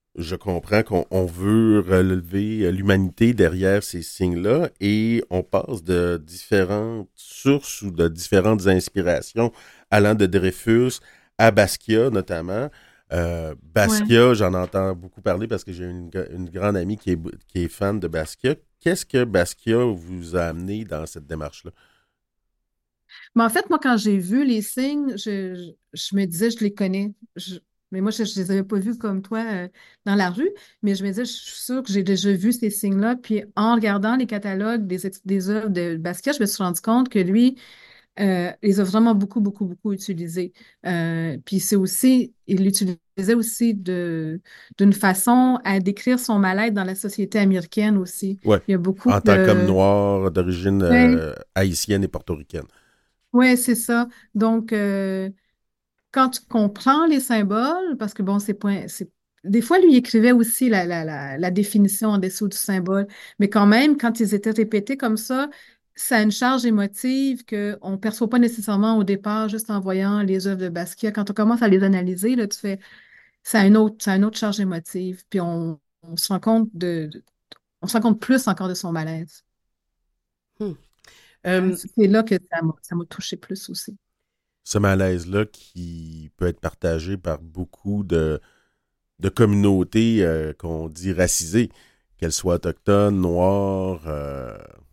Je comprends qu'on on veut relever l'humanité derrière ces signes-là et on passe de différentes sources ou de différentes inspirations allant de Dreyfus à Basquiat notamment. Euh, Ouais. Basquiat, j'en entends beaucoup parler parce que j'ai une, une grande amie qui est, qui est fan de Basquiat. Qu'est-ce que Basquiat vous a amené dans cette démarche-là? Mais en fait, moi, quand j'ai vu les signes, je, je, je me disais, je les connais. Je- mais moi, je ne les avais pas vus comme toi euh, dans la rue, mais je me disais, je suis sûre que j'ai déjà vu ces signes-là. Puis en regardant les catalogues des, ex- des œuvres de Basquiat, je me suis rendu compte que lui, euh, les a vraiment beaucoup, beaucoup, beaucoup utilisés. Euh, puis c'est aussi, il l'utilisait aussi de, d'une façon à décrire son mal-être dans la société américaine aussi. Ouais, Il y a beaucoup en tant qu'homme de... noir d'origine Ouais, euh, haïtienne et portoricaine. ouais, c'est ça. Donc, euh, quand tu comprends les symboles, parce que bon, c'est point, c'est des fois, lui il écrivait aussi la, la, la, la définition en dessous du symbole, mais quand même, quand ils étaient répétés comme ça, ça a une charge émotive qu'on ne perçoit pas nécessairement au départ, juste en voyant les œuvres de Basquiat. Quand on commence à les analyser, là, tu fais, ça a une autre, ça a une autre charge émotive, puis on, on se rend compte de, de- on se rend compte plus encore de son malaise. Hmm. Ouais, Euh, c'est là que ça m'a, ça m'a touché plus aussi. Ce malaise-là qui peut être partagé par beaucoup de, de communautés euh, qu'on dit racisées, qu'elles soient autochtones, noires. Euh,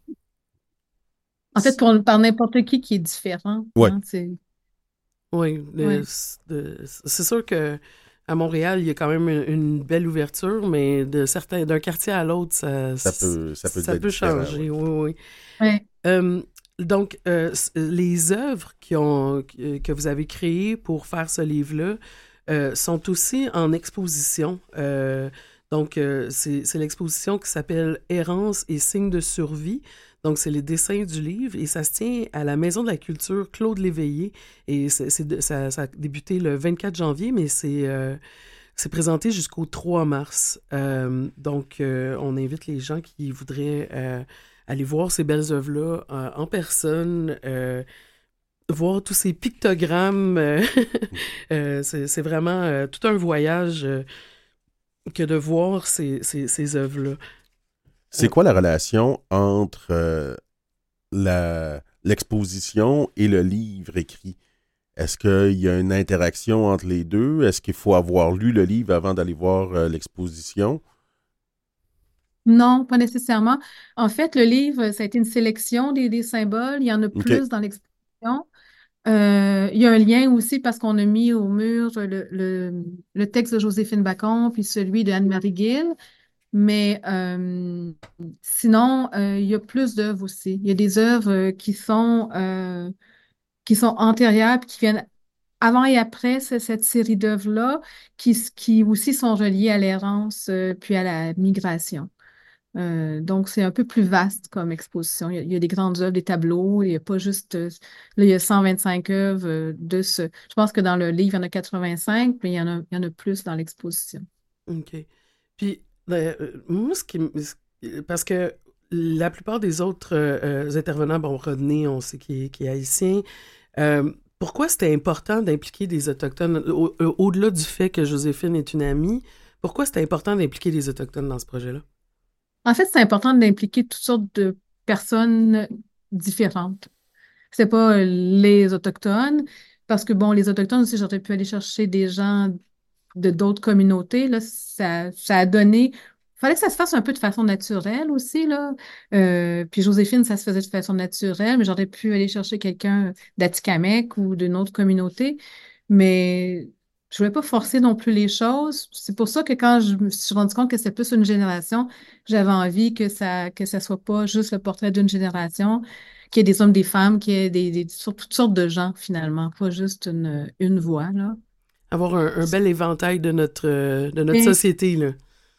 En fait, pour, par n'importe qui qui est différent, ouais, hein, c'est, oui, le- ouais. de- c'est sûr que à Montréal, il y a quand même une, une belle ouverture, mais de certains, d'un quartier à l'autre, ça, ça peut, ça peut ça être peut différent. Ouais. changer. Oui, oui. Ouais. Euh, donc, euh, c- les œuvres qui ont, que que vous avez créées pour faire ce livre-là euh, sont aussi en exposition. Euh, donc, euh, c'est c'est l'exposition qui s'appelle Errance et signes de survie. Donc, c'est les dessins du livre et ça se tient à la Maison de la Culture Claude Léveillé. Et c'est, c'est de- ça, ça a débuté le vingt-quatre janvier, mais c'est euh, c'est présenté jusqu'au trois mars. Euh, donc, euh, on invite les gens qui voudraient euh, aller voir ces belles œuvres-là euh, en personne, euh, voir tous ces pictogrammes. euh, euh, c'est, c'est vraiment euh, tout un voyage euh, que de voir ces, ces, ces œuvres-là. C'est Euh, quoi la relation entre euh, la, l'exposition et le livre écrit? Est-ce qu'il y a une interaction entre les deux? Est-ce qu'il faut avoir lu le livre avant d'aller voir euh, l'exposition? Non, pas nécessairement. En fait, le livre, ça a été une sélection des, des symboles. Il y en a OK. plus dans l'exposition. Euh, il y a un lien aussi parce qu'on a mis au mur le, le, le texte de Joséphine Bacon puis celui de Anne-Marie Gill. Mais euh, sinon, euh, il y a plus d'œuvres aussi. Il y a des œuvres euh, qui sont, euh, qui sont antérieures puis qui viennent avant et après ce- cette série d'œuvres-là, qui, s- qui aussi sont reliées à l'errance euh, puis à la migration. Euh, donc, c'est un peu plus vaste comme exposition. Il y a, il y a des grandes œuvres, des tableaux. Il n'y a pas juste... euh, là, il y a cent vingt-cinq œuvres euh, de ce... Je pense que dans le livre, il y en a quatre-vingt-cinq, mais il y en a, il y en a plus dans l'exposition. OK. Puis, ben, euh, moi, ce qui... m- ce- parce que la plupart des autres euh, euh, intervenants, bon, Rodney, on sait qu'il est, qu'il est haïtien. Euh, pourquoi c'était important d'impliquer des Autochtones, au- au- au-delà du fait que Joséphine est une amie, pourquoi c'était important d'impliquer des Autochtones dans ce projet-là? En fait, c'est important d'impliquer toutes sortes de personnes différentes. C'est pas euh, les Autochtones, parce que, bon, les Autochtones aussi, j'aurais pu aller chercher des gens de d'autres communautés, là, ça, ça a donné. Il fallait que ça se fasse un peu de façon naturelle aussi, là. Euh, puis Joséphine, ça se faisait de façon naturelle, mais j'aurais pu aller chercher quelqu'un d'Atikamekw ou d'une autre communauté. Mais je voulais pas forcer non plus les choses. C'est pour ça que quand je me suis rendu compte que c'était plus une génération, j'avais envie que ça que ça soit pas juste le portrait d'une génération, qu'il y ait des hommes, des femmes, qu'il y ait des, des- toutes sortes de gens finalement, pas juste une, une voix, là. Avoir un, un bel éventail de notre, euh, de notre Oui, société, là.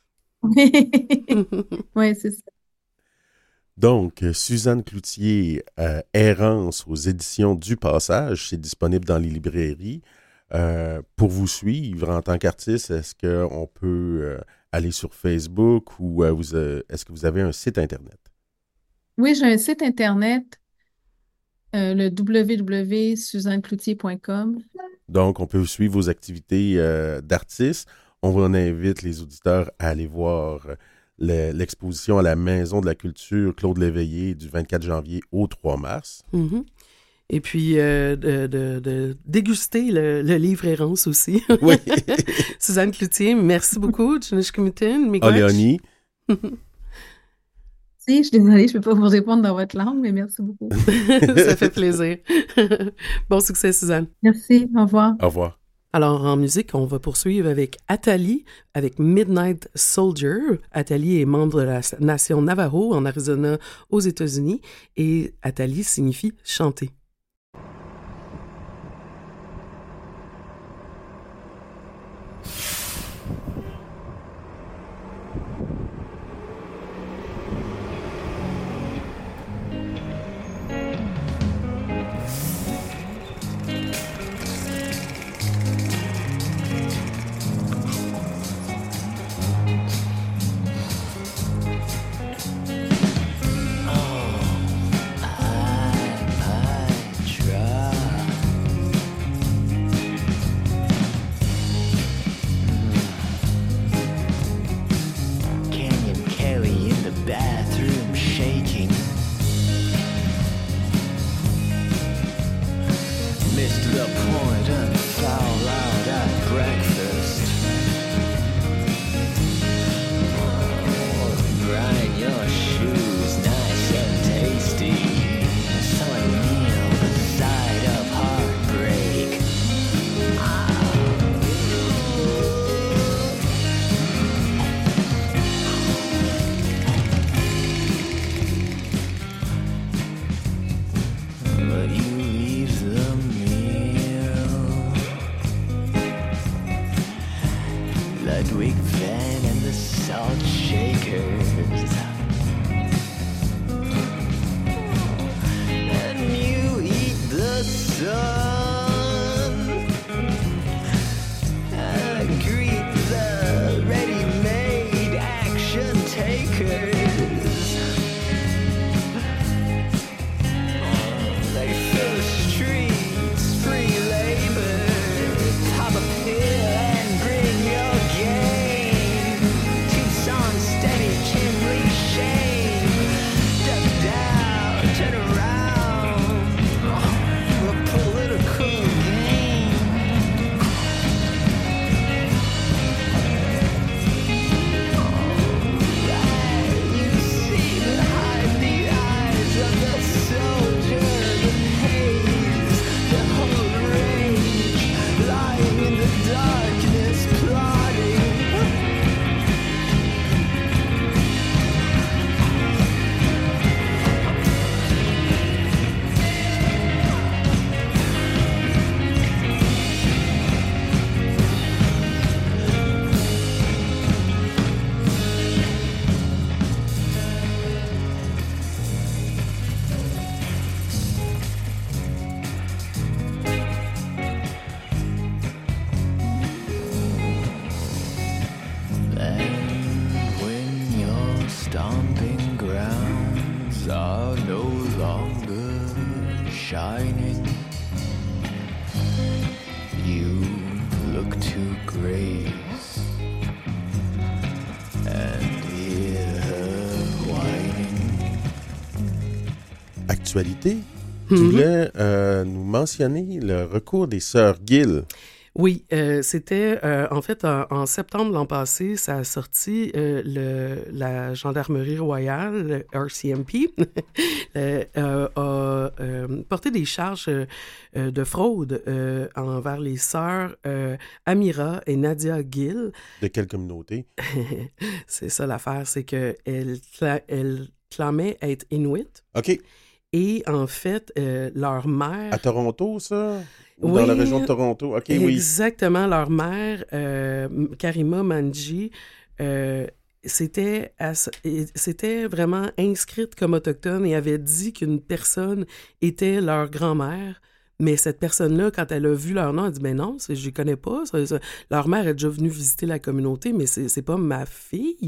ouais, c'est ça. Donc, euh, Suzanne Cloutier, euh, Errance aux éditions du Passage, c'est disponible dans les librairies. Euh, pour vous suivre en tant qu'artiste, est-ce qu'on peut euh, aller sur Facebook ou euh, vous, euh, est-ce que vous avez un site Internet? Oui, j'ai un site internet, euh, le w w w point suzanne cloutier point com. Donc, on peut suivre vos activités euh, d'artiste. on invite les auditeurs à aller voir le, l'exposition à la Maison de la Culture Claude Léveillé du vingt-quatre janvier au trois mars. Mm-hmm. Et puis, euh, de, de, de déguster le, le livre Errance aussi. Oui. Suzanne Cloutier, merci beaucoup. Oléonie. Si, je suis désolée, je ne peux pas vous répondre dans votre langue, mais merci beaucoup. Ça fait plaisir. Bon succès, Suzanne. Merci, au revoir. Au revoir. Alors, en musique, on va poursuivre avec Atali, avec Midnight Soldier. Atali est membre de la nation Navajo en Arizona, aux États-Unis, et Atali signifie chanter. Actualité, tu mm-hmm. voulais euh, nous mentionner le recours des sœurs Gill. Oui, euh, c'était euh, en fait en, en septembre l'an passé, ça a sorti euh, le, la Gendarmerie royale, le R C M P, euh, euh, a euh, porté des charges euh, de fraude euh, envers les sœurs euh, Amira et Nadia Gill. De quelle communauté? C'est ça l'affaire, c'est qu'elles cla- elles clamaient être Inuit. OK. Et en fait, euh, leur mère... À Toronto, ça? Ou oui, dans la région de Toronto? OK, oui. Exactement. Leur mère, euh, Karima Manji, euh, s'était, ass- s'était vraiment inscrite comme autochtone et avait dit qu'une personne était leur grand-mère. Mais cette personne-là, quand elle a vu leur nom, elle a dit « Ben non, je ne connais pas. Ça, ça. Leur mère est déjà venue visiter la communauté, mais c'est, c'est pas ma fille. »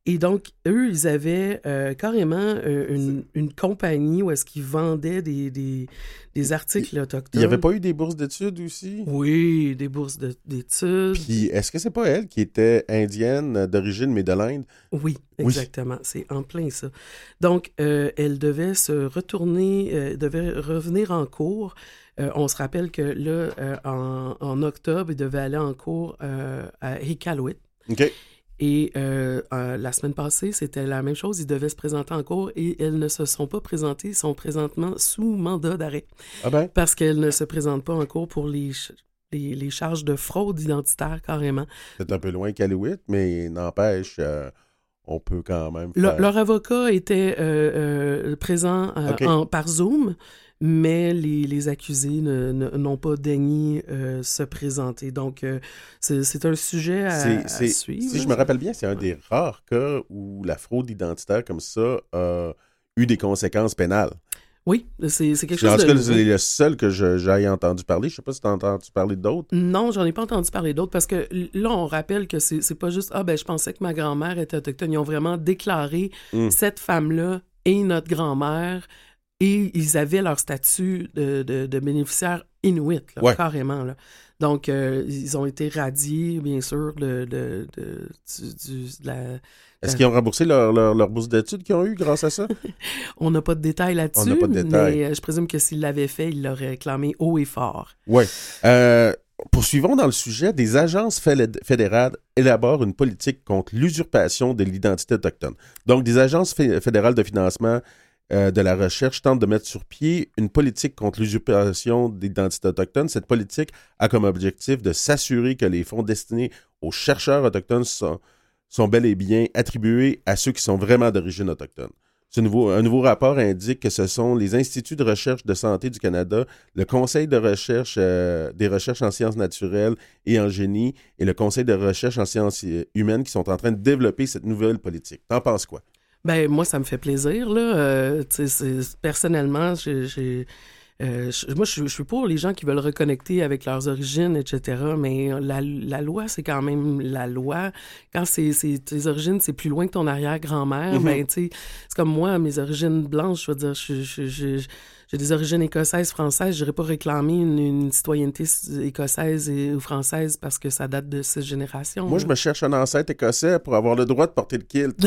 Et donc, eux, ils avaient euh, carrément euh, une, une compagnie où est-ce qu'ils vendaient des, des, des articles autochtones. Il n'y avait pas eu des bourses d'études aussi? Oui, des bourses de, d'études. Puis, est-ce que c'est pas elle qui était indienne d'origine, mais de l'Inde? Oui, exactement. Oui. C'est en plein ça. Donc, euh, elle devait se retourner, euh, devait revenir en cours. Euh, on se rappelle que là, euh, en, en octobre, il devait aller en cours euh, à Iqaluit. OK. Et euh, euh, la semaine passée, c'était la même chose. Ils devaient se présenter en cours et elles ne se sont pas présentées. Ils sont présentement sous mandat d'arrêt. Ah ben? Parce qu'elles ne se présentent pas en cours pour les, les, les charges de fraude identitaire, carrément. C'est un peu loin qu'Iqaluit, mais n'empêche, euh, on peut quand même faire... Le, leur avocat était euh, euh, présent euh, okay. en, par Zoom, mais les, les accusés ne, ne, n'ont pas daigné euh, se présenter. Donc, euh, c'est, c'est un sujet à, c'est, c'est, à suivre. Si je me rappelle bien, c'est un des rares cas où la fraude identitaire comme ça a eu des conséquences pénales. Oui, c'est, c'est quelque chose en tout de... cas, c'est le seul que je, j'ai entendu parler. Je ne sais pas si tu as entendu parler d'autres. Non, j'en ai pas entendu parler d'autres parce que là, on rappelle que c'est, c'est pas juste « Ah, ben je pensais que ma grand-mère était autochtone ». Ils ont vraiment déclaré mm. cette femme-là et notre grand-mère et ils avaient leur statut de, de, de bénéficiaire inuit, là, ouais. carrément. Là. Donc, euh, ils ont été radiés, bien sûr, de, de, de, du, du, de la... Est-ce qu'ils ont remboursé leur, leur, leur bourse d'études qu'ils ont eu grâce à ça? On n'a pas de détails là-dessus, On n'a pas de détails. mais je présume que s'ils l'avaient fait, ils l'auraient réclamé haut et fort. Oui. Euh, poursuivons dans le sujet. Des agences fédérales élaborent une politique contre l'usurpation de l'identité autochtone. Donc, des agences fédérales de financement euh, de la recherche tentent de mettre sur pied une politique contre l'usurpation d'identité autochtone. Cette politique a comme objectif de s'assurer que les fonds destinés aux chercheurs autochtones sont sont bel et bien attribués à ceux qui sont vraiment d'origine autochtone. Ce nouveau, un nouveau rapport indique que ce sont les Instituts de recherche de santé du Canada, le Conseil de recherche euh, des recherches en sciences naturelles et en génie et le Conseil de recherche en sciences humaines qui sont en train de développer cette nouvelle politique. T'en penses quoi? Ben moi, ça me fait plaisir. Là. Euh, c'est, personnellement, j'ai... j'ai... Euh, je, moi, je, je suis pour les gens qui veulent reconnecter avec leurs origines, et cetera. Mais la, la loi, c'est quand même la loi. Quand c'est, c'est tes origines, c'est plus loin que ton arrière-grand-mère. Mm-hmm. Ben, tu sais, c'est comme moi, mes origines blanches, je veux dire, je, je, je, je j'ai des origines écossaises, françaises. Je n'irais pas réclamer une, une citoyenneté écossaise et, ou française parce que ça date de cette génération. Moi, là. je me cherche un ancêtre écossais pour avoir le droit de porter le kilt.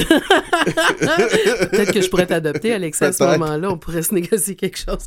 Peut-être que je pourrais t'adopter, Alexis, à ce moment-là. On pourrait se négocier quelque chose.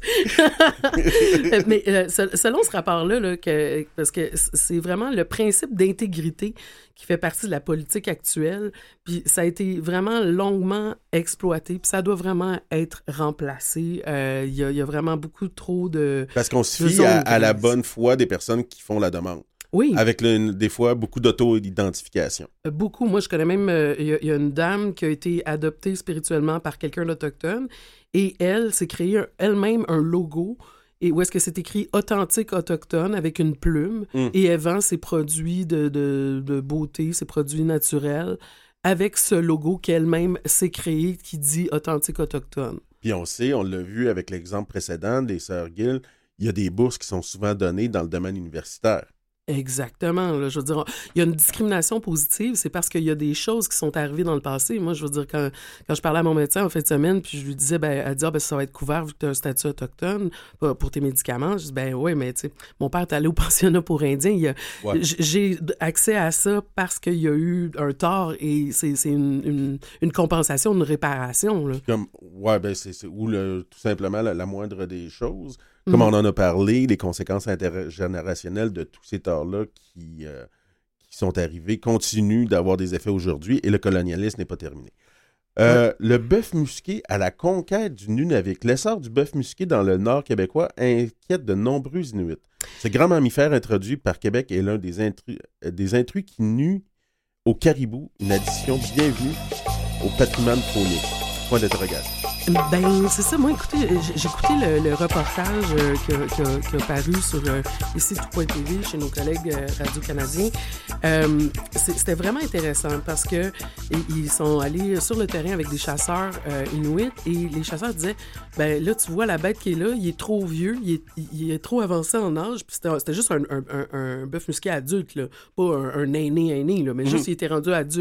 Mais euh, selon ce rapport-là, là, que, parce que c'est vraiment le principe d'intégrité qui fait partie de la politique actuelle, puis ça a été vraiment longuement exploité, puis ça doit vraiment être remplacé. Euh, il y, y a vraiment beaucoup trop de... Parce qu'on se fie à, à la bonne foi des personnes qui font la demande. Oui. Avec le, des fois beaucoup d'auto-identification. Beaucoup. Moi, je connais même, il euh, y, y a une dame qui a été adoptée spirituellement par quelqu'un d'autochtone et elle s'est créée un, elle-même un logo et où est-ce que c'est écrit « Authentique autochtone » avec une plume mm. et elle vend ses produits de, de, de beauté, ses produits naturels avec ce logo qu'elle-même s'est créé qui dit « Authentique autochtone ». Puis on sait, on l'a vu avec l'exemple précédent des Sœurs Gill, il y a des bourses qui sont souvent données dans le domaine universitaire. Exactement. Là, je veux dire, il y a une discrimination positive, c'est parce qu'il y a des choses qui sont arrivées dans le passé. Moi, je veux dire, quand, quand je parlais à mon médecin en fin de semaine, puis je lui disais, ben, elle dit, ah, ben, ça va être couvert vu que tu as un statut autochtone pour, pour tes médicaments. Je dis, ben oui, mais tu sais, mon père est allé au pensionnat pour Indiens. Il y a, ouais. J'ai accès à ça parce qu'il y a eu un tort et c'est, c'est une, une, une compensation, une réparation. Là. Comme, ouais, ben, c'est, c'est ou le, tout simplement la, la moindre des choses. Comme mmh. on en a parlé, les conséquences intergénérationnelles de tous ces torts-là qui, euh, qui sont arrivés continuent d'avoir des effets aujourd'hui et le colonialisme n'est pas terminé. Euh, mmh. Le bœuf musqué à la conquête du Nunavik. L'essor du bœuf musqué dans le nord québécois inquiète de nombreux Inuits. Ce grand mammifère introduit par Québec est l'un des, intru- des intrus qui nuit au caribou, une addition bienvenue au patrimoine faunique. Point d'interrogation. Ben, c'est ça. Moi, écoutez, j'ai écouté le, le reportage euh, qui, a, qui, a, qui a paru sur euh, ici tout point T V chez nos collègues euh, radio-canadiens. Euh, c'était vraiment intéressant parce que ils sont allés sur le terrain avec des chasseurs euh, inuits et les chasseurs disaient, ben là, tu vois la bête qui est là, il est trop vieux, il est, il est trop avancé en âge, puis c'était, c'était juste un, un, un, un bœuf musqué adulte, là, pas un, un aîné aîné, là, mais mm-hmm. juste il était rendu adulte.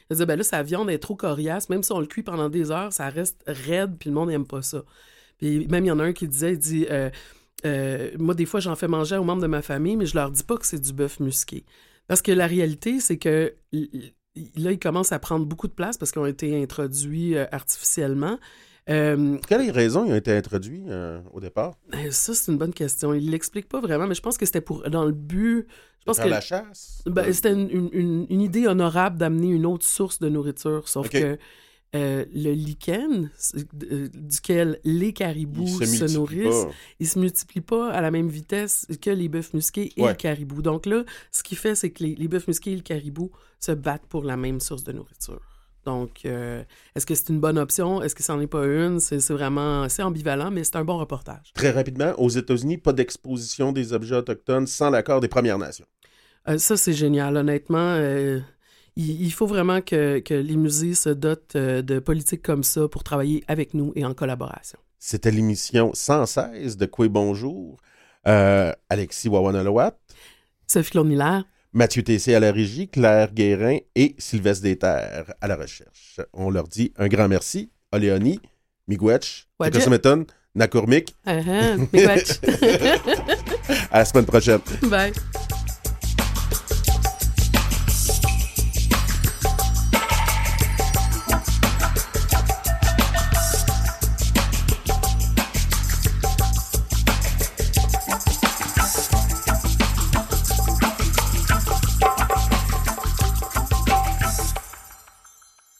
Il disait, ben là, sa viande est trop coriace, même si on le cuit pendant des heures, ça reste raide, puis le monde n'aime pas ça. Puis même, il y en a un qui disait, il dit, euh, euh, moi, des fois, j'en fais manger aux membres de ma famille, mais je leur dis pas que c'est du bœuf musqué. Parce que la réalité, c'est que là, ils commencent à prendre beaucoup de place parce qu'ils ont été introduits euh, artificiellement. Euh, Pour quelles raisons ils ont été introduits euh, au départ? Ça, c'est une bonne question. Il ne l'explique pas vraiment, mais je pense que c'était pour dans le but... Je pense faire que, la chasse? Ben, c'était une, une, une idée honorable d'amener une autre source de nourriture, sauf okay. que euh, le lichen, euh, duquel les caribous il se, se nourrissent, pas. il ne se multiplie pas à la même vitesse que les bœufs musqués et ouais. le caribou. Donc là, ce qui fait, c'est que les, les bœufs musqués et le caribou se battent pour la même source de nourriture. Donc, euh, est-ce que c'est une bonne option? Est-ce que ça n'en est pas une? C'est, c'est vraiment c'est ambivalent, mais c'est un bon reportage. Très rapidement, aux États-Unis, pas d'exposition des objets autochtones sans l'accord des Premières Nations. Euh, ça, c'est génial. Honnêtement, euh, il, il faut vraiment que, que les musées se dotent euh, de politiques comme ça pour travailler avec nous et en collaboration. C'était l'émission cent seize de Coué Bonjour. Euh, Alexis Wawanalowat. Sophie-Claude Miller. Mathieu Tessé à la régie, Claire Guérin et Sylvestre Desterres à la recherche. On leur dit un grand merci. Oléoni, Miigwech, Tekosameton, Nakurmik. Uh-huh. Miigwech. À la semaine prochaine. Bye.